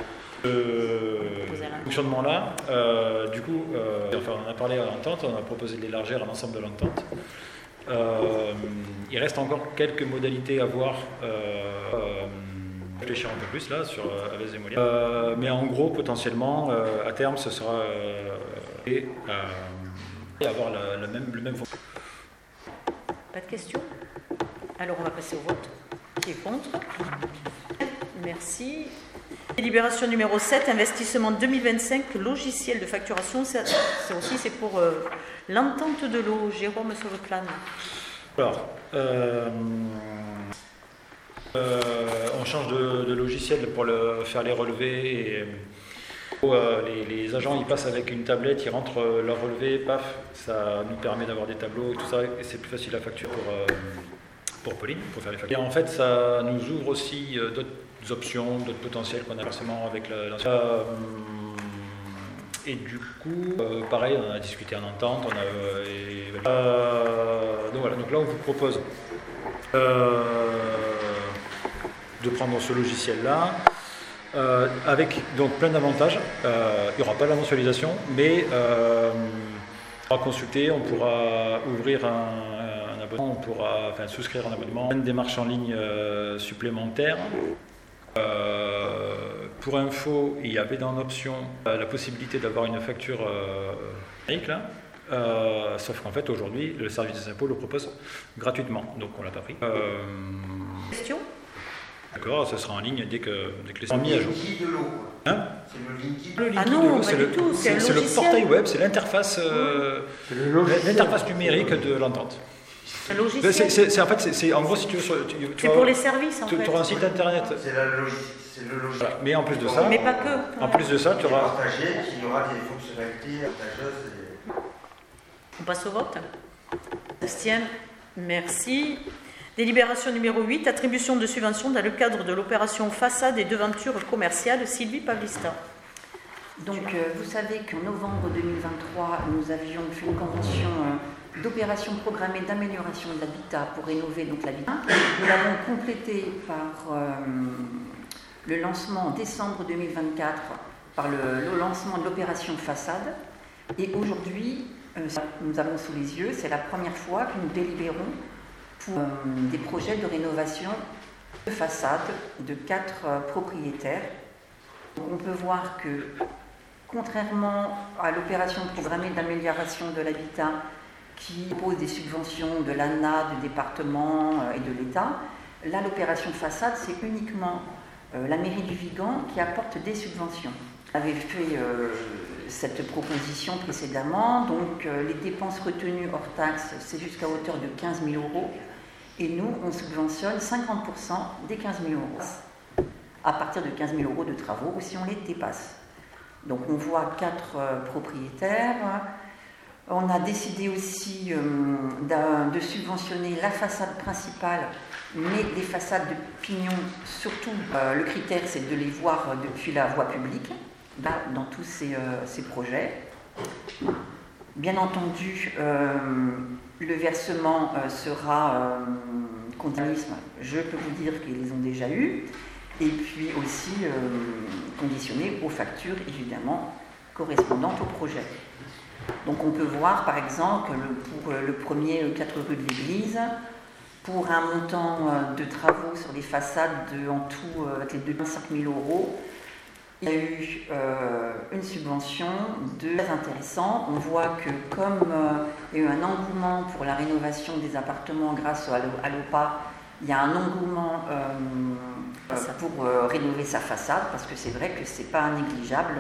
fonctionnement-là, du coup, enfin, on en a parlé à l'entente, on a proposé de l'élargir à l'ensemble de l'entente. Il reste encore quelques modalités à voir. Réfléchir un peu plus là sur Avez et Molière. Mais en gros, potentiellement, à terme, ce sera et avoir le même fonds. Pas de questions? Alors on va passer au vote. Qui est contre? Merci. Délibération numéro 7, investissement 2025, logiciel de facturation. C'est pour l'entente de l'eau. Jérôme Sauveplan. Alors, on change de logiciel pour faire les relevés. Et, les agents ils passent avec une tablette, ils rentrent leur relevé, paf, ça nous permet d'avoir des tableaux et tout ça, et c'est plus facile à facturer pour Pauline, pour faire les factures. Et en fait, ça nous ouvre aussi d'autres options, d'autres potentiels qu'on a forcément avec l'ancien. Et du coup, pareil, on a discuté en entente, donc voilà, donc là on vous propose de prendre ce logiciel-là, avec donc plein d'avantages. Il n'y aura pas la mensualisation, mais on pourra consulter, on pourra ouvrir un abonnement, on pourra souscrire un abonnement, une démarche en ligne supplémentaire. Pour info, il y avait dans l'option la possibilité d'avoir une facture numérique là. Sauf qu'en fait aujourd'hui le service des impôts le propose gratuitement, donc on l'a pas pris. Question? D'accord, ça sera en ligne dès que les seront mis à jour. C'est le l'eau. Hein? C'est le Linky. Le Linky Ah non, de l'eau, pas du tout, c'est le portail web, c'est l'interface numérique de l'entente. Un logiciel. En gros, si tu veux, c'est pour les services en fait. Tu auras un site internet. C'est le logiciel. Voilà. Mais en plus de ça, Mais pas que. En plus de ça, tu auras. Partagé, qu'il y aura des fonctionnalités avantageuses. On passe au vote. Bastien, merci. Délibération numéro 8, attribution de subventions dans le cadre de l'opération façade et devanture commerciale. Sylvie Pavlista. Donc, vous savez qu'en novembre 2023, nous avions fait une convention d'opération programmée d'amélioration de l'habitat pour rénover donc l'habitat. Nous l'avons complété par le lancement en décembre 2024, par le lancement de l'opération façade. Et aujourd'hui, nous avons sous les yeux, c'est la première fois que nous délibérons pour des projets de rénovation de façade de 4 propriétaires. On peut voir que, contrairement à l'opération programmée d'amélioration de l'habitat qui pose des subventions de l'ANA, du département et de l'État, là l'opération façade, c'est uniquement la mairie du Vigan qui apporte des subventions. On avait fait cette proposition précédemment, donc les dépenses retenues hors taxes, c'est jusqu'à hauteur de 15 000 €. Et nous, on subventionne 50% des 15 000 € à partir de 15 000 € de travaux ou si on les dépasse. Donc on voit 4 propriétaires. On a décidé aussi de subventionner la façade principale, mais les façades de pignon, surtout le critère c'est de les voir depuis la voie publique, dans tous ces projets. Bien entendu, le versement sera conditionnalisme, je peux vous dire qu'ils les ont déjà eus, et puis aussi conditionné aux factures évidemment correspondantes au projet. Donc on peut voir par exemple pour le premier 4 rue de l'Église, pour un montant de travaux sur les façades en tout avec les 25 000 €, il y a eu une subvention très intéressante. On voit que comme il y a eu un engouement pour la rénovation des appartements grâce à l'OPA, il y a un engouement pour rénover sa façade, parce que c'est vrai que ce n'est pas négligeable.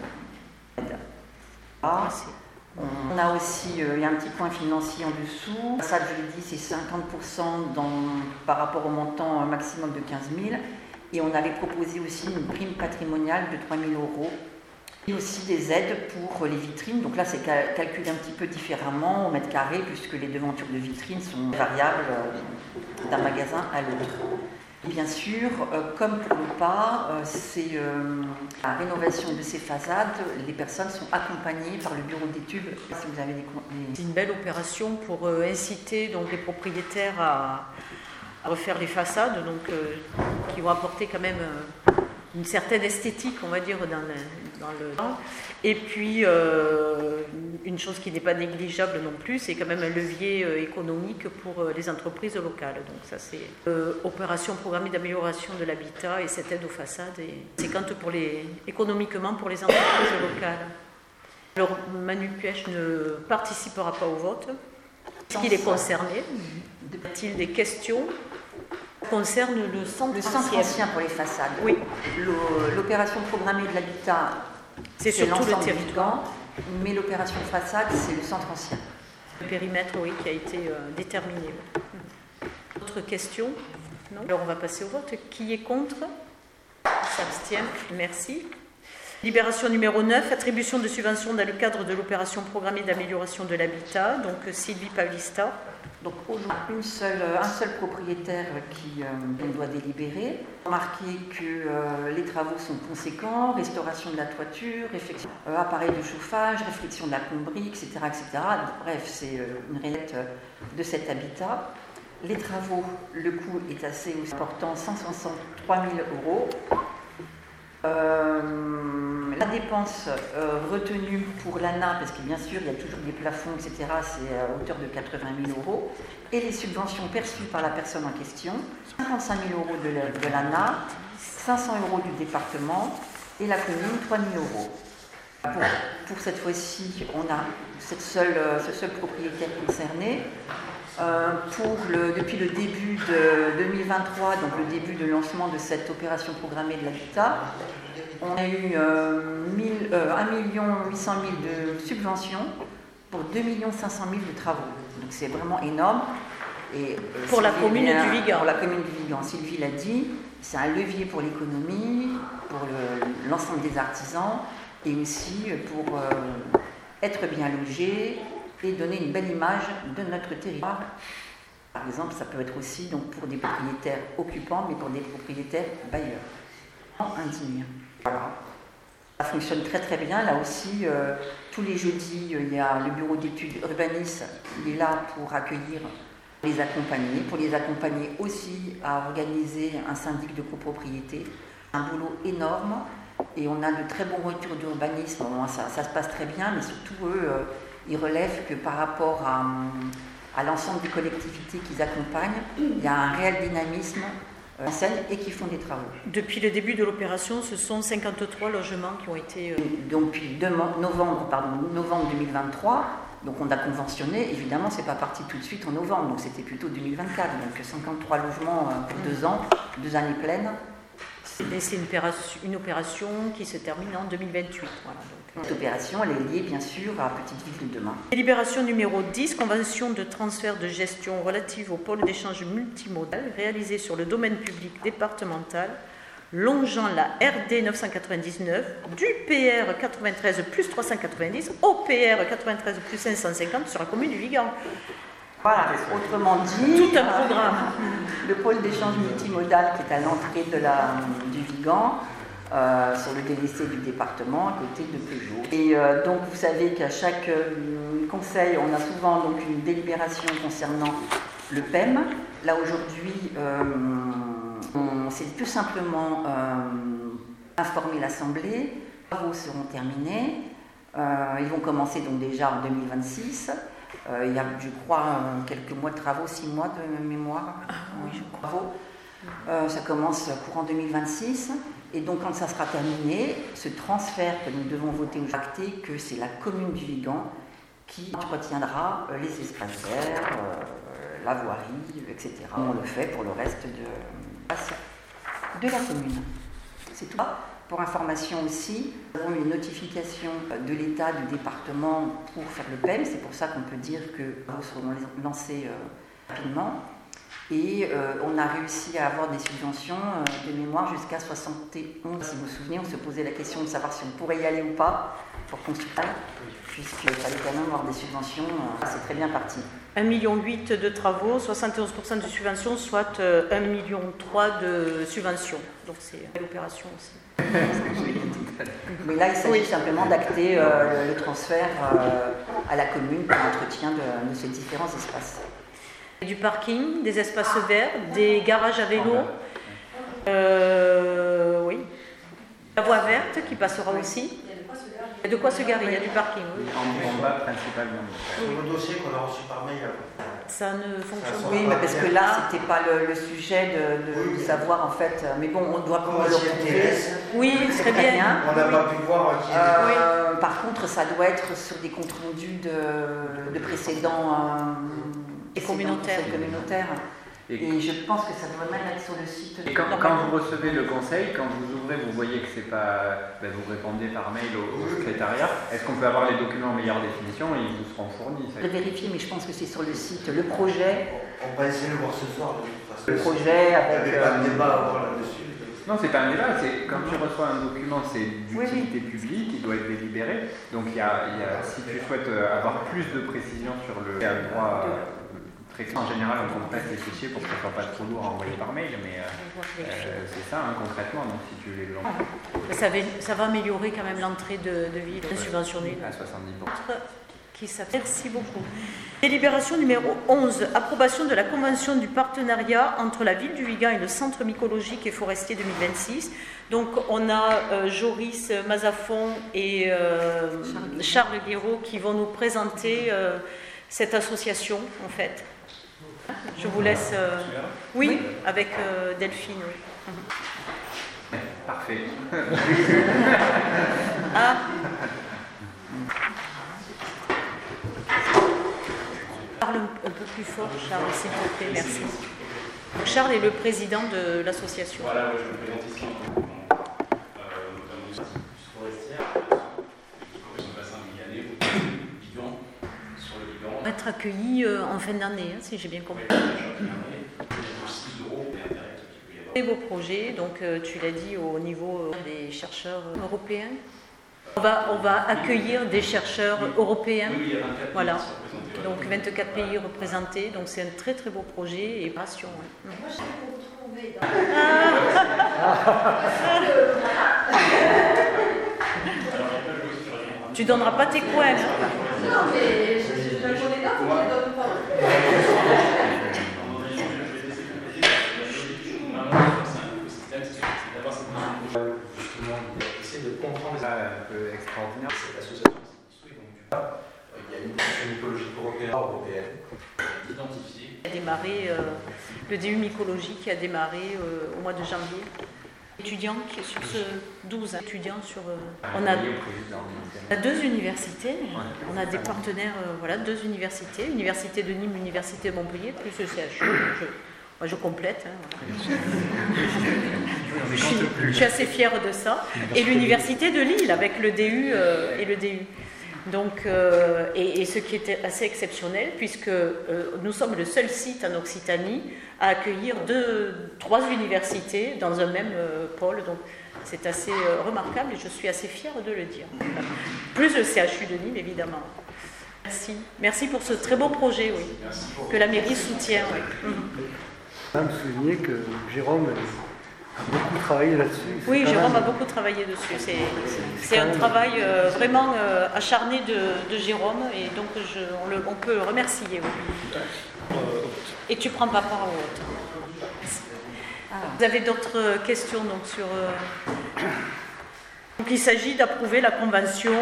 On a aussi, il y a un petit point financier en dessous. La façade, je l'ai dit, c'est 50% par rapport au montant maximum de 15 000. Et on avait proposé aussi une prime patrimoniale de 3 000 €. Et aussi des aides pour les vitrines. Donc là, c'est calculé un petit peu différemment au mètre carré, puisque les devantures de vitrines sont variables d'un magasin à l'autre. Bien sûr, comme pour le pas, c'est la rénovation de ces façades, les personnes sont accompagnées par le bureau d'études. Si vous avez C'est une belle opération pour inciter donc, les propriétaires à refaire les façades, donc, qui vont apporter quand même une certaine esthétique, on va dire, dans le temps. Et puis, une chose qui n'est pas négligeable non plus, c'est quand même un levier économique pour les entreprises locales. Donc ça, c'est opération programmée d'amélioration de l'habitat et cette aide aux façades est conséquente économiquement pour les entreprises locales. Alors, Manu Puech ne participera pas au vote, puisqu'il est concerné. Y a-t-il des questions concerne le centre ancien pour les façades. Oui. L'opération programmée de l'habitat, c'est surtout le territoire. Mais l'opération façade, c'est le centre ancien. Le périmètre, oui, qui a été déterminé. Autre question? Non. Alors on va passer au vote. Qui est contre? S'abstient? Merci. Libération numéro 9, attribution de subventions dans le cadre de l'opération programmée d'amélioration de l'habitat. Donc Sylvie Pavlista. Donc aujourd'hui, un seul propriétaire qui doit délibérer. Remarquez que les travaux sont conséquents, restauration de la toiture, appareil de chauffage, réfection de la plomberie, etc. etc. Bref, c'est une réalité de cet habitat. Les travaux, le coût est assez important, 163 000 €. La dépense retenue pour l'ANA, parce que bien sûr il y a toujours des plafonds, etc., c'est à hauteur de 80 000 €, et les subventions perçues par la personne en question, 55 000 € de l'ANA, 500 € du département, et la commune, 3 000 €. Pour cette fois-ci, on a ce seul propriétaire concerné. Depuis le début de 2023, donc le début de lancement de cette opération programmée de l'habitat, on a eu 1 800 000 de subventions pour 2 500 000 de travaux. Donc c'est vraiment énorme. Et, pour la commune du Vigan. Pour la commune du Vigan. Sylvie l'a dit, c'est un levier pour l'économie, pour l'ensemble des artisans, et aussi pour être bien logé et donner une belle image de notre territoire. Par exemple, ça peut être aussi donc, pour des propriétaires occupants, mais pour des propriétaires bailleurs. Indignes. Voilà. Ça fonctionne très très bien. Là aussi, tous les jeudis, il y a le bureau d'études urbanistes, il est là pour accueillir, les accompagner aussi à organiser un syndic de copropriété. Un boulot énorme et on a de très bons retours d'urbanisme. Ça se passe très bien, mais surtout eux, ils relèvent que par rapport à l'ensemble des collectivités qu'ils accompagnent, il y a un réel dynamisme et qui font des travaux. Depuis le début de l'opération, ce sont 53 logements qui ont été... Donc depuis novembre 2023, donc on a conventionné, évidemment c'est pas parti tout de suite en novembre, donc c'était plutôt 2024, donc 53 logements pour 2 ans, 2 années pleines. Et c'est une opération qui se termine en 2028. Voilà, donc. Cette opération, elle est liée bien sûr à Petite Ville de Demain. Délibération numéro 10, convention de transfert de gestion relative au pôle d'échange multimodal réalisé sur le domaine public départemental, longeant la RD 999 du PR 93 plus 390 au PR 93 plus 550 sur la commune du Vigan. Voilà, autrement dit, tout un programme. Le pôle d'échange multimodal qui est à l'entrée du Vigan, sur le délaissé du département, à côté de Peugeot. Et donc vous savez qu'à chaque conseil, on a souvent donc une délibération concernant le PEM. Là aujourd'hui, c'est tout simplement informer l'Assemblée. Les travaux seront terminés. Ils vont commencer donc déjà en 2026. Il y a, je crois, quelques mois de travaux, 6 mois de mémoire. Oui, je crois. Travaux. Ça commence courant 2026. Et donc, quand ça sera terminé, ce transfert que nous devons voter ou acter, que c'est la commune du Vigan qui retiendra les espaces verts, la voirie, etc. On le fait pour le reste de la commune. C'est tout. Pour information aussi, nous avons une notification de l'État, du département pour faire le PEM. C'est pour ça qu'on peut dire que nous serons lancés rapidement. Et on a réussi à avoir des subventions de mémoire jusqu'à 71. Si vous vous souvenez, on se posait la question de savoir si on pourrait y aller ou pas pour construire, puisqu'il fallait quand même avoir des subventions. C'est très bien parti. 1,8 million de travaux, 71% de subventions, soit 1,3 million de subventions. Donc c'est une belle opération aussi. Mais là, il s'agit simplement d'acter le transfert à la commune pour l'entretien de ces différents espaces. Du parking, des espaces verts, des garages à vélo, oui. La voie verte qui passera aussi. Il y a de quoi se garer, il y a du parking. Oui. En bas principalement. Le dossier qu'on a reçu par mail. Ça ne fonctionne pas. Oui, mais parce que là, c'était pas le sujet de savoir en fait. Mais bon, on doit comment le retrouver. Oui, très bien. On n'a pas pu voir qui oui. Par contre, ça doit être sur des comptes rendus de précédents communautaires. Et je pense que ça doit même être sur le site. Et quand vous recevez le conseil, quand vous ouvrez, vous voyez que c'est pas. Vous répondez par mail au secrétariat. Est-ce qu'on peut avoir les documents en meilleure définition et ils vous seront fournis? Je vais vérifier, mais je pense que c'est sur le site. Le projet. On va essayer de le voir ce soir. De toute façon. Le projet avec. Il n'y avait pas de débat là-dessus. Non, c'est pas un débat. Quand tu reçois un document, c'est d'utilité publique, il doit être délibéré. Donc si tu souhaites avoir plus de précision sur le droit. En général, on compresse les fichiers pour que ce ne soit pas trop lourd à envoyer par mail, mais c'est ça concrètement, donc si tu les lances. Ça va améliorer quand même l'entrée de ville subventionnée. À 70%. Merci beaucoup. Délibération numéro 11, approbation de la convention du partenariat entre la ville du Vigan et le centre mycologique et forestier 2026. Donc on a Joris Mazafon et Charles Guéraud qui vont nous présenter cette association en fait. Je vous laisse. Oui, avec Delphine. Oui. Parfait. Ah. Parle un peu plus fort, Charles, s'il te plaît, merci. Donc, Charles est le président de l'association. Voilà, moi je me présente ici. On va être accueillis en fin d'année, si j'ai bien compris. Des beaux projets, donc tu l'as dit au niveau des chercheurs européens. On va accueillir des chercheurs européens. Voilà. Donc 24 pays représentés, donc c'est un très très beau projet et passion. Hein. Moi je vais vous retrouver dans... Tu donneras pas tes coins. Hein. Non mais je ne connais pas, pourquoi je ne donne pas. Justement, essayer de comprendre un peu extraordinaire. Cette association s'est construite donc du coup, y a une mission mycologique européenne identifiée. Il a démarré le DU mycologie qui a démarré au mois de janvier. Étudiants qui est sur ce 12 étudiants sur. On a 2 universités, on a des partenaires, voilà, 2 universités, l'université de Nîmes, l'université de Montpellier, plus le CHU. Moi je complète. Je suis assez fière de ça. Et l'université de Lille avec le DU et le DU. Donc, et ce qui était assez exceptionnel, puisque nous sommes le seul site en Occitanie à accueillir 3 universités dans un même pôle. Donc, c'est assez remarquable et je suis assez fière de le dire. Plus le CHU de Nîmes, évidemment. Merci. Merci pour ce très beau projet, oui, que la mairie soutient. Oui. Je vais souligner que Jérôme a beaucoup travaillé là-dessus. Oui, Jérôme a beaucoup travaillé dessus. C'est un travail vraiment acharné de Jérôme et donc on peut le remercier. Oui. Et tu ne prends pas part au vote. Vous avez d'autres questions donc, sur... Donc, il s'agit d'approuver la convention,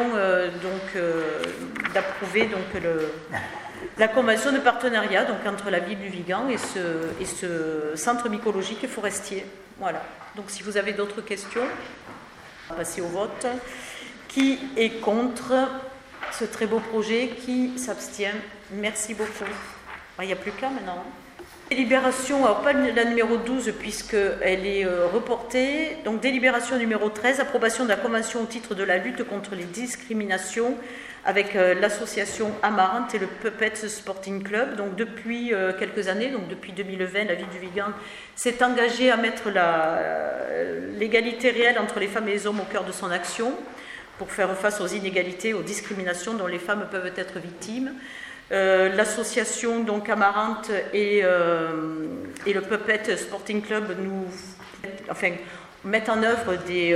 la convention de partenariat donc, entre la ville du Vigan et ce centre mycologique et forestier. Voilà. Donc si vous avez d'autres questions, on va passer au vote. Qui est contre ce très beau projet? Qui s'abstient? Merci beaucoup. Il n'y a plus que là maintenant. Délibération, alors pas la numéro 12 puisqu'elle est reportée. Donc délibération numéro 13, approbation de la convention au titre de la lutte contre les discriminations avec l'association Amarante et le Puppet Sporting Club. Donc depuis quelques années, donc depuis 2020, la ville du Vigan s'est engagée à mettre l'égalité réelle entre les femmes et les hommes au cœur de son action pour faire face aux inégalités, aux discriminations dont les femmes peuvent être victimes. L'association donc Amarante et le Puppet Sporting Club mettent en œuvre des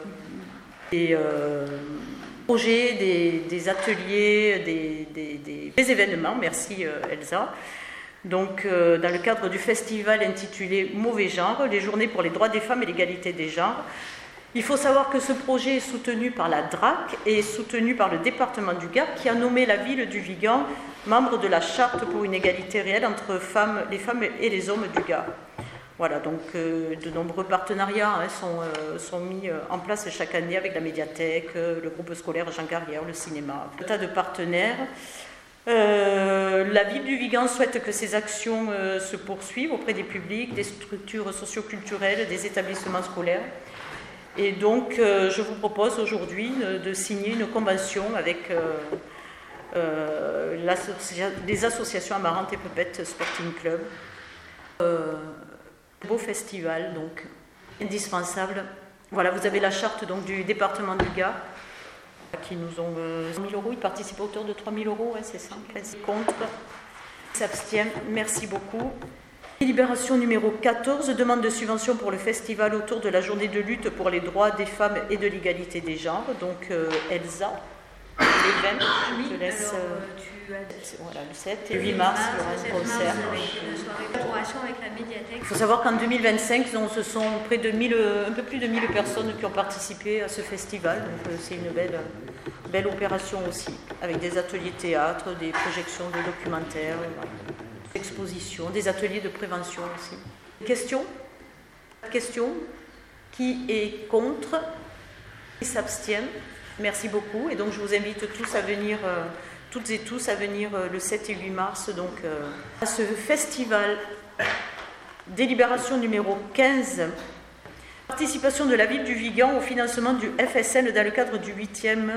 projets, des ateliers, des événements. Merci Elsa. Donc, dans le cadre du festival intitulé Mauvais genre, les journées pour les droits des femmes et l'égalité des genres. Il faut savoir que ce projet est soutenu par la DRAC et soutenu par le département du Gard qui a nommé la ville du Vigan membre de la charte pour une égalité réelle entre les femmes et les hommes du Gard. Voilà, donc de nombreux partenariats sont mis en place chaque année avec la médiathèque, le groupe scolaire Jean Carrière, le cinéma, un tas de partenaires. La ville du Vigan souhaite que ces actions se poursuivent auprès des publics, des structures socioculturelles, des établissements scolaires. Et donc, je vous propose aujourd'hui de signer une convention avec les associations Amarante et Puppet Sporting Club. Beau festival, donc indispensable. Voilà, vous avez la charte donc, du département du Gard qui nous ont 100 000 €. Ils participent à hauteur de 3 000 €, c'est ça. Contre, s'abstiennent. Merci beaucoup. Délibération numéro 14, demande de subvention pour le festival autour de la journée de lutte pour les droits des femmes et de l'égalité des genres. Donc Elsa, je te laisse. Voilà, le 7 et 8 mars, il y aura un concert. Il faut savoir qu'en 2025, ce sont près de un peu plus de 1000 personnes qui ont participé à ce festival. Donc c'est une belle opération aussi, avec des ateliers de théâtre, des projections de documentaires, des expositions, des ateliers de prévention aussi. Question? Qui est contre? Qui s'abstient? Merci beaucoup. Et donc je vous invite tous à venir... toutes et tous à venir le 7 et 8 mars donc, à ce festival. Délibération numéro 15, participation de la ville du Vigan au financement du FSN dans le cadre du 8e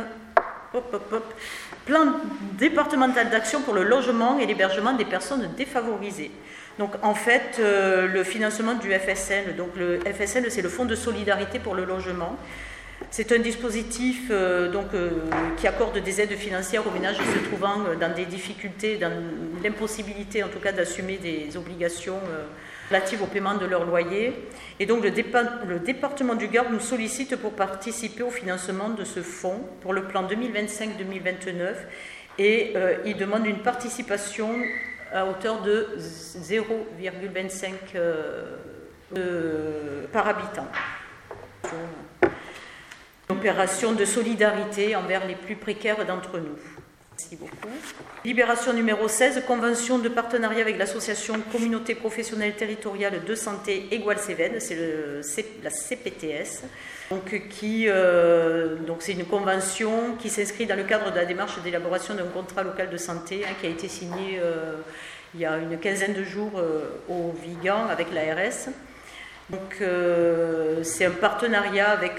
plan départemental d'action pour le logement et l'hébergement des personnes défavorisées. Donc en fait, le financement du FSN, donc le FSN c'est le Fonds de solidarité pour le logement. C'est un dispositif qui accorde des aides financières aux ménages se trouvant dans des difficultés, dans l'impossibilité en tout cas d'assumer des obligations relatives au paiement de leur loyer. Et donc le département du Gard nous sollicite pour participer au financement de ce fonds pour le plan 2025-2029 et il demande une participation à hauteur de 0,25 par habitant. Opération de solidarité envers les plus précaires d'entre nous. Merci beaucoup. Libération numéro 16, convention de partenariat avec l'association Communauté professionnelle territoriale de santé Égual-Cévennes, c'est la CPTS. Donc c'est une convention qui s'inscrit dans le cadre de la démarche d'élaboration d'un contrat local de santé qui a été signé il y a une quinzaine de jours au Vigan avec l'ARS. Donc c'est un partenariat avec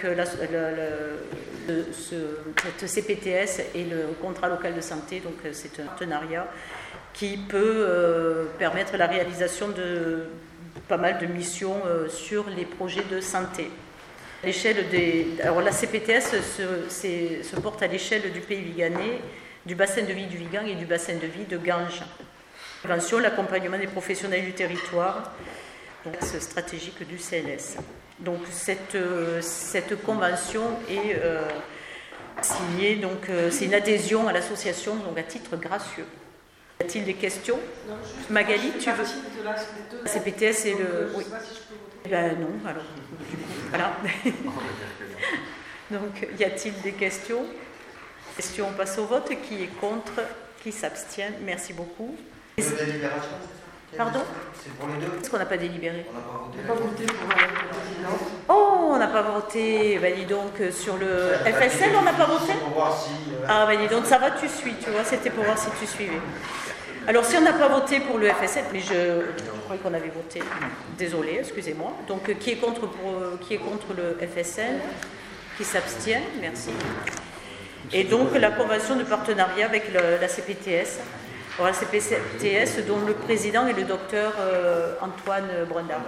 cette CPTS et le contrat local de santé. Donc c'est un partenariat qui peut permettre la réalisation de pas mal de missions sur les projets de santé. Alors la CPTS se porte à l'échelle du pays viganais, du bassin de vie du Vigan et du bassin de vie de Ganges. Prévention, l'accompagnement des professionnels du territoire, donc stratégique du CNS. Donc cette convention est signée, donc c'est une adhésion à l'association, donc à titre gracieux. Y a-t-il des questions? Non, Magali, tu veux? La CPTS et le. Oui. Non, alors du coup, voilà. Donc, y a-t-il des questions? Questions, on passe au vote. Qui est contre? Qui s'abstient? Merci beaucoup. Pour la délibération, c'est ça? Pardon? C'est pour les deux? Est-ce qu'on n'a pas délibéré? On n'a pas voté. pour la présidence. Oh, on n'a pas voté. Ben dis donc, sur le FSL, on n'a pas voté? Pour voir si. Ah, ben dis donc, ça va, tu suis, tu vois, c'était pour voir si tu suivais. Alors, si on n'a pas voté pour le FSL, mais je croyais qu'on avait voté. Désolée, excusez-moi. Donc, qui est contre le FSL? Qui s'abstient? Merci. Et donc, la convention de partenariat avec la CPTS. Alors, la CPTS, dont le président est le docteur Antoine Brundard.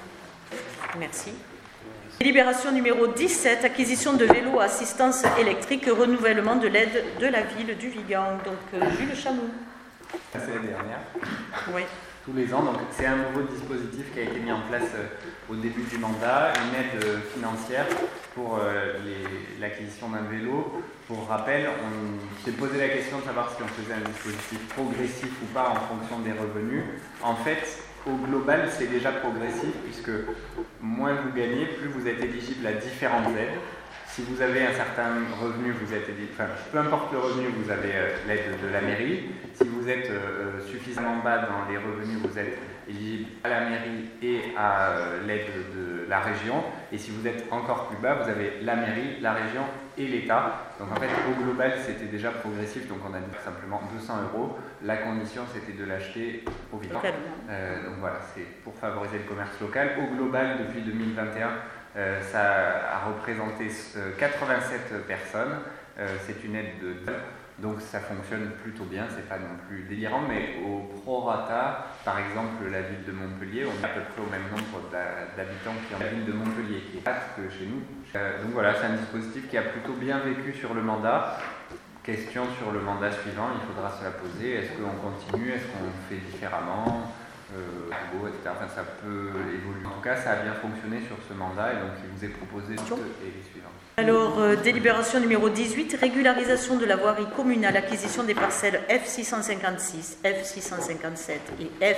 Merci. Délibération numéro 17, acquisition de vélos à assistance électrique, renouvellement de l'aide de la ville du Vigan. Donc, Jules Chamou. C'est la dernière. Oui. Tous les ans, donc c'est un nouveau dispositif qui a été mis en place au début du mandat, une aide financière pour l'acquisition d'un vélo. Pour rappel, on s'est posé la question de savoir si on faisait un dispositif progressif ou pas en fonction des revenus. En fait, au global, c'est déjà progressif puisque moins vous gagnez, plus vous êtes éligible à différentes aides. Si vous avez un certain revenu, vous êtes peu importe le revenu, vous avez l'aide de la mairie. Si vous êtes suffisamment bas dans les revenus, vous êtes éligible à la mairie et à l'aide de la région. Et si vous êtes encore plus bas, vous avez la mairie, la région et l'État. Donc en fait, au global, c'était déjà progressif. Donc on a dit simplement 200 €. La condition, c'était de l'acheter au Vigan. Donc voilà, c'est pour favoriser le commerce local. Au global, depuis 2021, ça a représenté 87 personnes. C'est une aide de 2. Donc ça fonctionne plutôt bien, c'est pas non plus délirant, mais au prorata, par exemple la ville de Montpellier, on est à peu près au même nombre d'habitants que la ville de Montpellier, qui est pas que chez nous. Donc voilà, c'est un dispositif qui a plutôt bien vécu sur le mandat. Question sur le mandat suivant, il faudra se la poser. Est-ce qu'on continue? Est-ce qu'on fait différemment? Etc. Enfin, ça peut évoluer. En tout cas, ça a bien fonctionné sur ce mandat et donc il vous est proposé et les suivants. Alors, délibération numéro 18, régularisation de la voirie communale, acquisition des parcelles F656, F657 et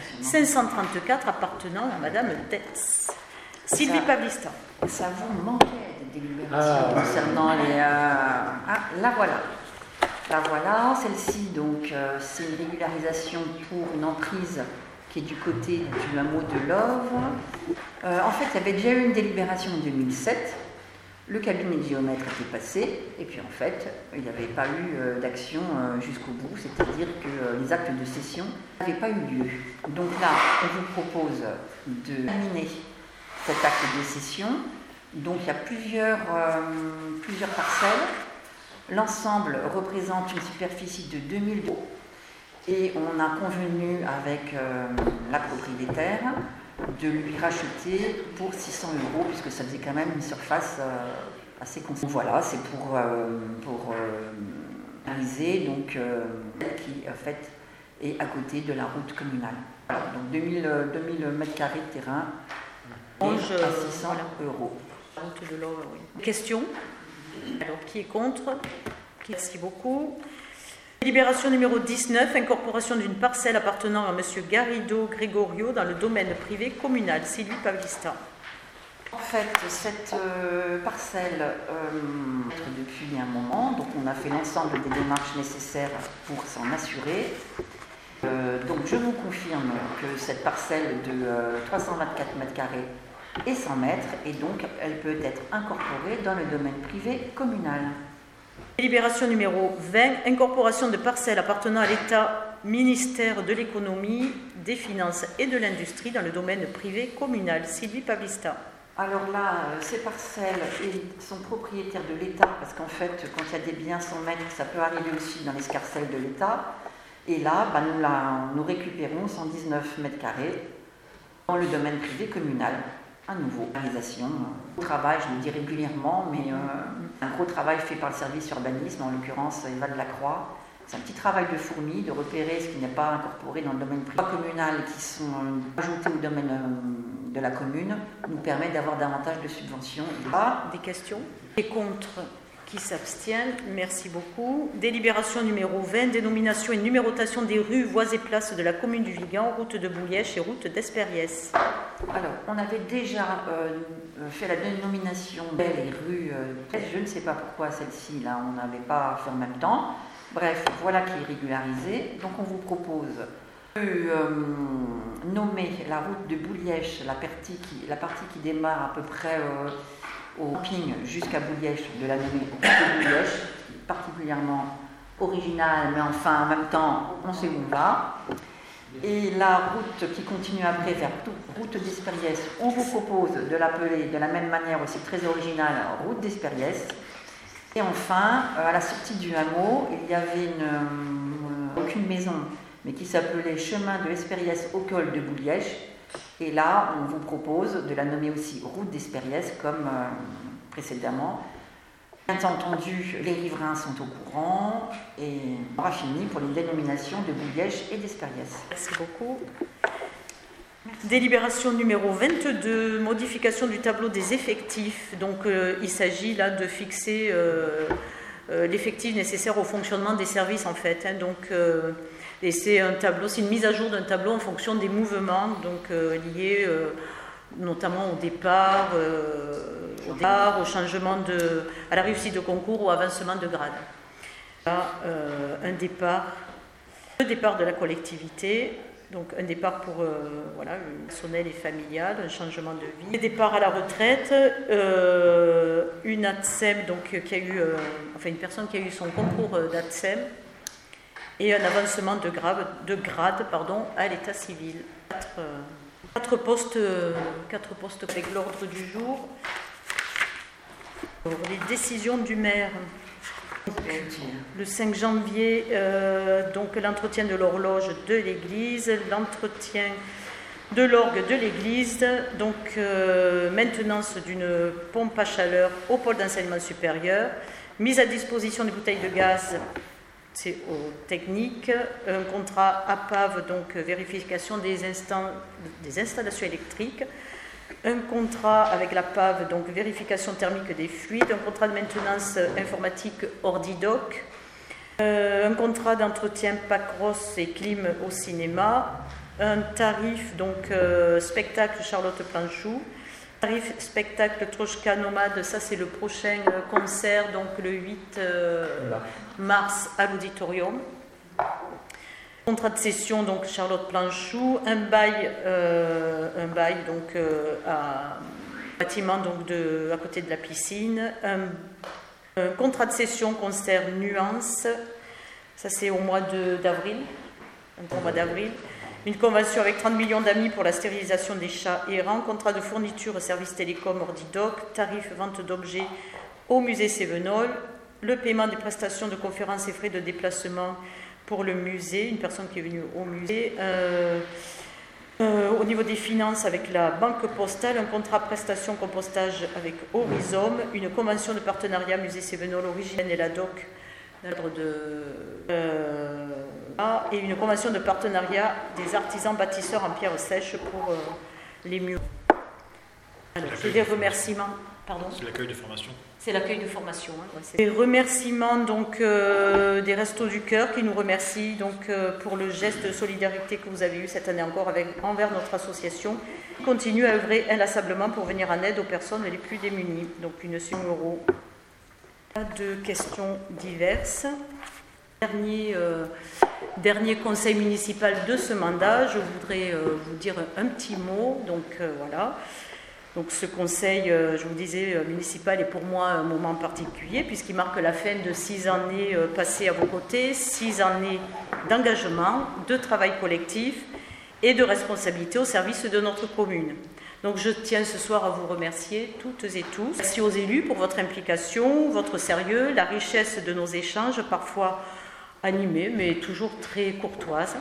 F534 appartenant à Madame Detz. Sylvie Pavlista. Ça vous manquait de délibération concernant les... la voilà. La voilà, celle-ci, donc, c'est une régularisation pour une emprise qui est du côté du hameau de l'Ovre. En fait, il y avait déjà eu une délibération en 2007. Le cabinet de géomètre était passé, et puis en fait, il n'y avait pas eu d'action jusqu'au bout, c'est-à-dire que les actes de cession n'avaient pas eu lieu. Donc là, on vous propose de terminer cet acte de cession. Donc il y a plusieurs parcelles. L'ensemble représente une superficie de 2000 €. Et on a convenu avec la propriétaire de lui racheter pour 600 €, puisque ça faisait quand même une surface assez conséquente. Voilà, c'est pour réaliser, donc, qui en fait est à côté de la route communale. Voilà, donc 2000 m² de terrain et à 600 €. Route de l'Ovre, oui. Question? Alors, qui est contre? Merci beaucoup. Délibération numéro 19, incorporation d'une parcelle appartenant à M. Garrido Gregorio dans le domaine privé communal. Sylvie Pavlista. fait, cette parcelle depuis un moment, donc on a fait l'ensemble des démarches nécessaires pour s'en assurer. Donc je vous confirme que cette parcelle de 324 m² est 100 mètres et donc elle peut être incorporée dans le domaine privé communal. Délibération numéro 20, incorporation de parcelles appartenant à l'État, ministère de l'économie, des finances et de l'industrie dans le domaine privé communal. Sylvie Pavlista. Alors là, ces parcelles sont propriétaires de l'État parce qu'en fait, quand il y a des biens 100 mètres, ça peut arriver aussi dans l'escarcelle de l'État. Et là, nous récupérons 119 m² dans le domaine privé communal. À nouveau, réalisation, travail, je le dis régulièrement, mais un gros travail fait par le service urbanisme, en l'occurrence Eva de la Croix. C'est un petit travail de fourmi, de repérer ce qui n'est pas incorporé dans le domaine privé communal qui sont ajoutés au domaine de la commune, nous permet d'avoir davantage de subventions. Des questions? Et contre? Qui s'abstiennent? Merci beaucoup. Délibération numéro 20, dénomination et numérotation des rues, voies et places de la commune du Vigan, route de Boulièche et route d'Espériès. Alors, on avait déjà fait la dénomination des rues, je ne sais pas pourquoi celle-ci, là, on n'avait pas fait en même temps. Bref, voilà qui est régularisé. Donc, on vous propose de nommer la route de Boulièche, la partie qui démarre à peu près au camping jusqu'à Boulièche, de la nommer route de Boulièche, particulièrement originale, mais enfin en même temps on sait où on va. Et la route qui continue après vers route d'Espériès, on vous propose de l'appeler de la même manière aussi très originale, route d'Espériès. Et enfin, à la sortie du hameau, il y avait aucune maison, mais qui s'appelait chemin de Espériès au col de Boulièche. Et là, on vous propose de la nommer aussi route d'Espériès comme précédemment. Bien entendu, les riverains sont au courant et on aura fini pour les dénominations de Boulièche et d'Espériès. Merci beaucoup. Merci. Délibération numéro 22, modification du tableau des effectifs. Donc, il s'agit là de fixer l'effectif nécessaire au fonctionnement des services en fait. Et c'est un tableau, c'est une mise à jour d'un tableau en fonction des mouvements, donc liés notamment au départ, au changement à la réussite de concours ou avancement de grade. Là, le départ de la collectivité, donc un départ pour personnel et familial, un changement de vie, le départ à la retraite, une ATSEM, donc une personne qui a eu son concours d'ATSEM. Et un avancement de grade à l'état civil. 4 postes avec l'ordre du jour. Les décisions du maire. Le 5 janvier, l'entretien de l'horloge de l'église, l'entretien de l'orgue de l'église, maintenance d'une pompe à chaleur au pôle d'enseignement supérieur, mise à disposition des bouteilles de gaz. C'est aux techniques, un contrat APAV, vérification des installations électriques, un contrat avec la PAV, vérification thermique des fluides, un contrat de maintenance informatique Ordidoc, un contrat d'entretien PACROS et clim au cinéma, un tarif spectacle Charlotte Planchou, tarif spectacle Trochka Nomade, ça c'est le prochain concert, le 8 mars à l'auditorium. Contrat de cession, Charlotte Planchou, un bail à bâtiment à côté de la piscine, un contrat de cession concert Nuance, ça c'est au mois d'avril, une convention avec 30 millions d'amis pour la stérilisation des chats errants, contrat de fourniture service télécom Ordidoc, tarif vente d'objets au musée Cévenol, le paiement des prestations de conférences et frais de déplacement pour le musée, une personne qui est venue au musée. Au niveau des finances avec la banque postale, un contrat prestation compostage avec Horizon, une convention de partenariat musée Cévenol Origine et la DOC et une convention de partenariat des artisans bâtisseurs en pierre sèche pour les murs. Alors, c'est des remerciements. Pardon ? C'est l'accueil de formation. C'est l'accueil de formation. Hein, ouais, les remerciements donc, des Restos du Cœur qui nous remercient donc, pour le geste de solidarité que vous avez eu cette année encore envers notre association. Continue à œuvrer inlassablement pour venir en aide aux personnes les plus démunies. Donc une somme d'euros. Pas de questions diverses. Dernier conseil municipal de ce mandat, je voudrais vous dire un petit mot. Donc voilà. Donc ce conseil, je vous disais, municipal est pour moi un moment particulier puisqu'il marque la fin de 6 années passées à vos côtés, 6 années d'engagement, de travail collectif et de responsabilité au service de notre commune. Donc je tiens ce soir à vous remercier toutes et tous. Merci aux élus pour votre implication, votre sérieux, la richesse de nos échanges, parfois animés mais toujours très courtoises,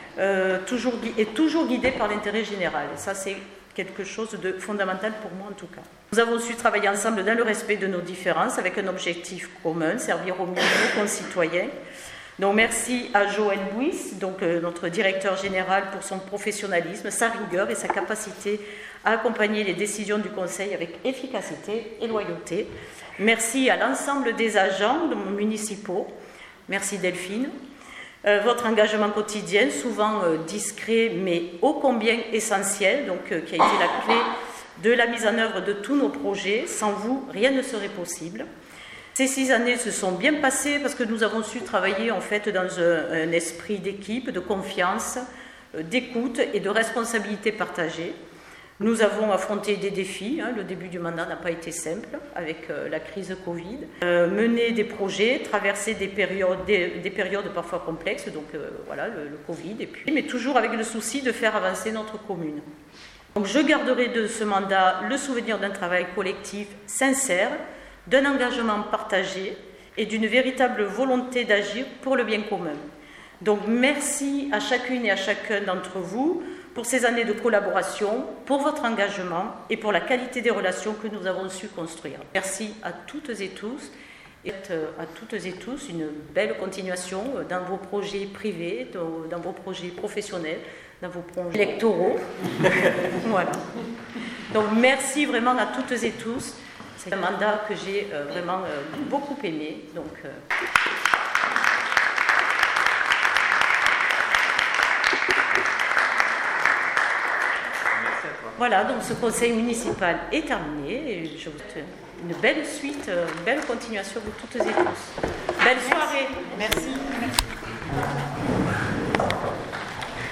toujours guidés par l'intérêt général. Ça c'est quelque chose de fondamental pour moi en tout cas. Nous avons su travailler ensemble dans le respect de nos différences avec un objectif commun, servir au mieux nos concitoyens. Donc merci à Joël Bouis, donc notre directeur général, pour son professionnalisme, sa rigueur et sa capacité à accompagner les décisions du Conseil avec efficacité et loyauté. Merci à l'ensemble des agents municipaux. Merci Delphine. Votre engagement quotidien, souvent discret mais ô combien essentiel, donc, qui a été la clé de la mise en œuvre de tous nos projets. Sans vous, rien ne serait possible. Ces 6 années se sont bien passées parce que nous avons su travailler en fait dans un esprit d'équipe, de confiance, d'écoute et de responsabilité partagée. Nous avons affronté des défis, le début du mandat n'a pas été simple avec la crise Covid, mené des projets, traversé des périodes parfois complexes, donc voilà le Covid, mais toujours avec le souci de faire avancer notre commune. Donc je garderai de ce mandat le souvenir d'un travail collectif sincère, d'un engagement partagé et d'une véritable volonté d'agir pour le bien commun. Donc merci à chacune et à chacun d'entre vous pour ces années de collaboration, pour votre engagement et pour la qualité des relations que nous avons su construire. Merci à toutes et tous et à toutes et tous une belle continuation dans vos projets privés, dans vos projets professionnels, dans vos projets électoraux. Voilà. Donc merci vraiment à toutes et tous. C'est un mandat que j'ai vraiment beaucoup aimé. Donc, voilà, donc ce conseil municipal est terminé et je vous souhaite une belle suite, une belle continuation pour toutes et tous. Belle soirée. Merci.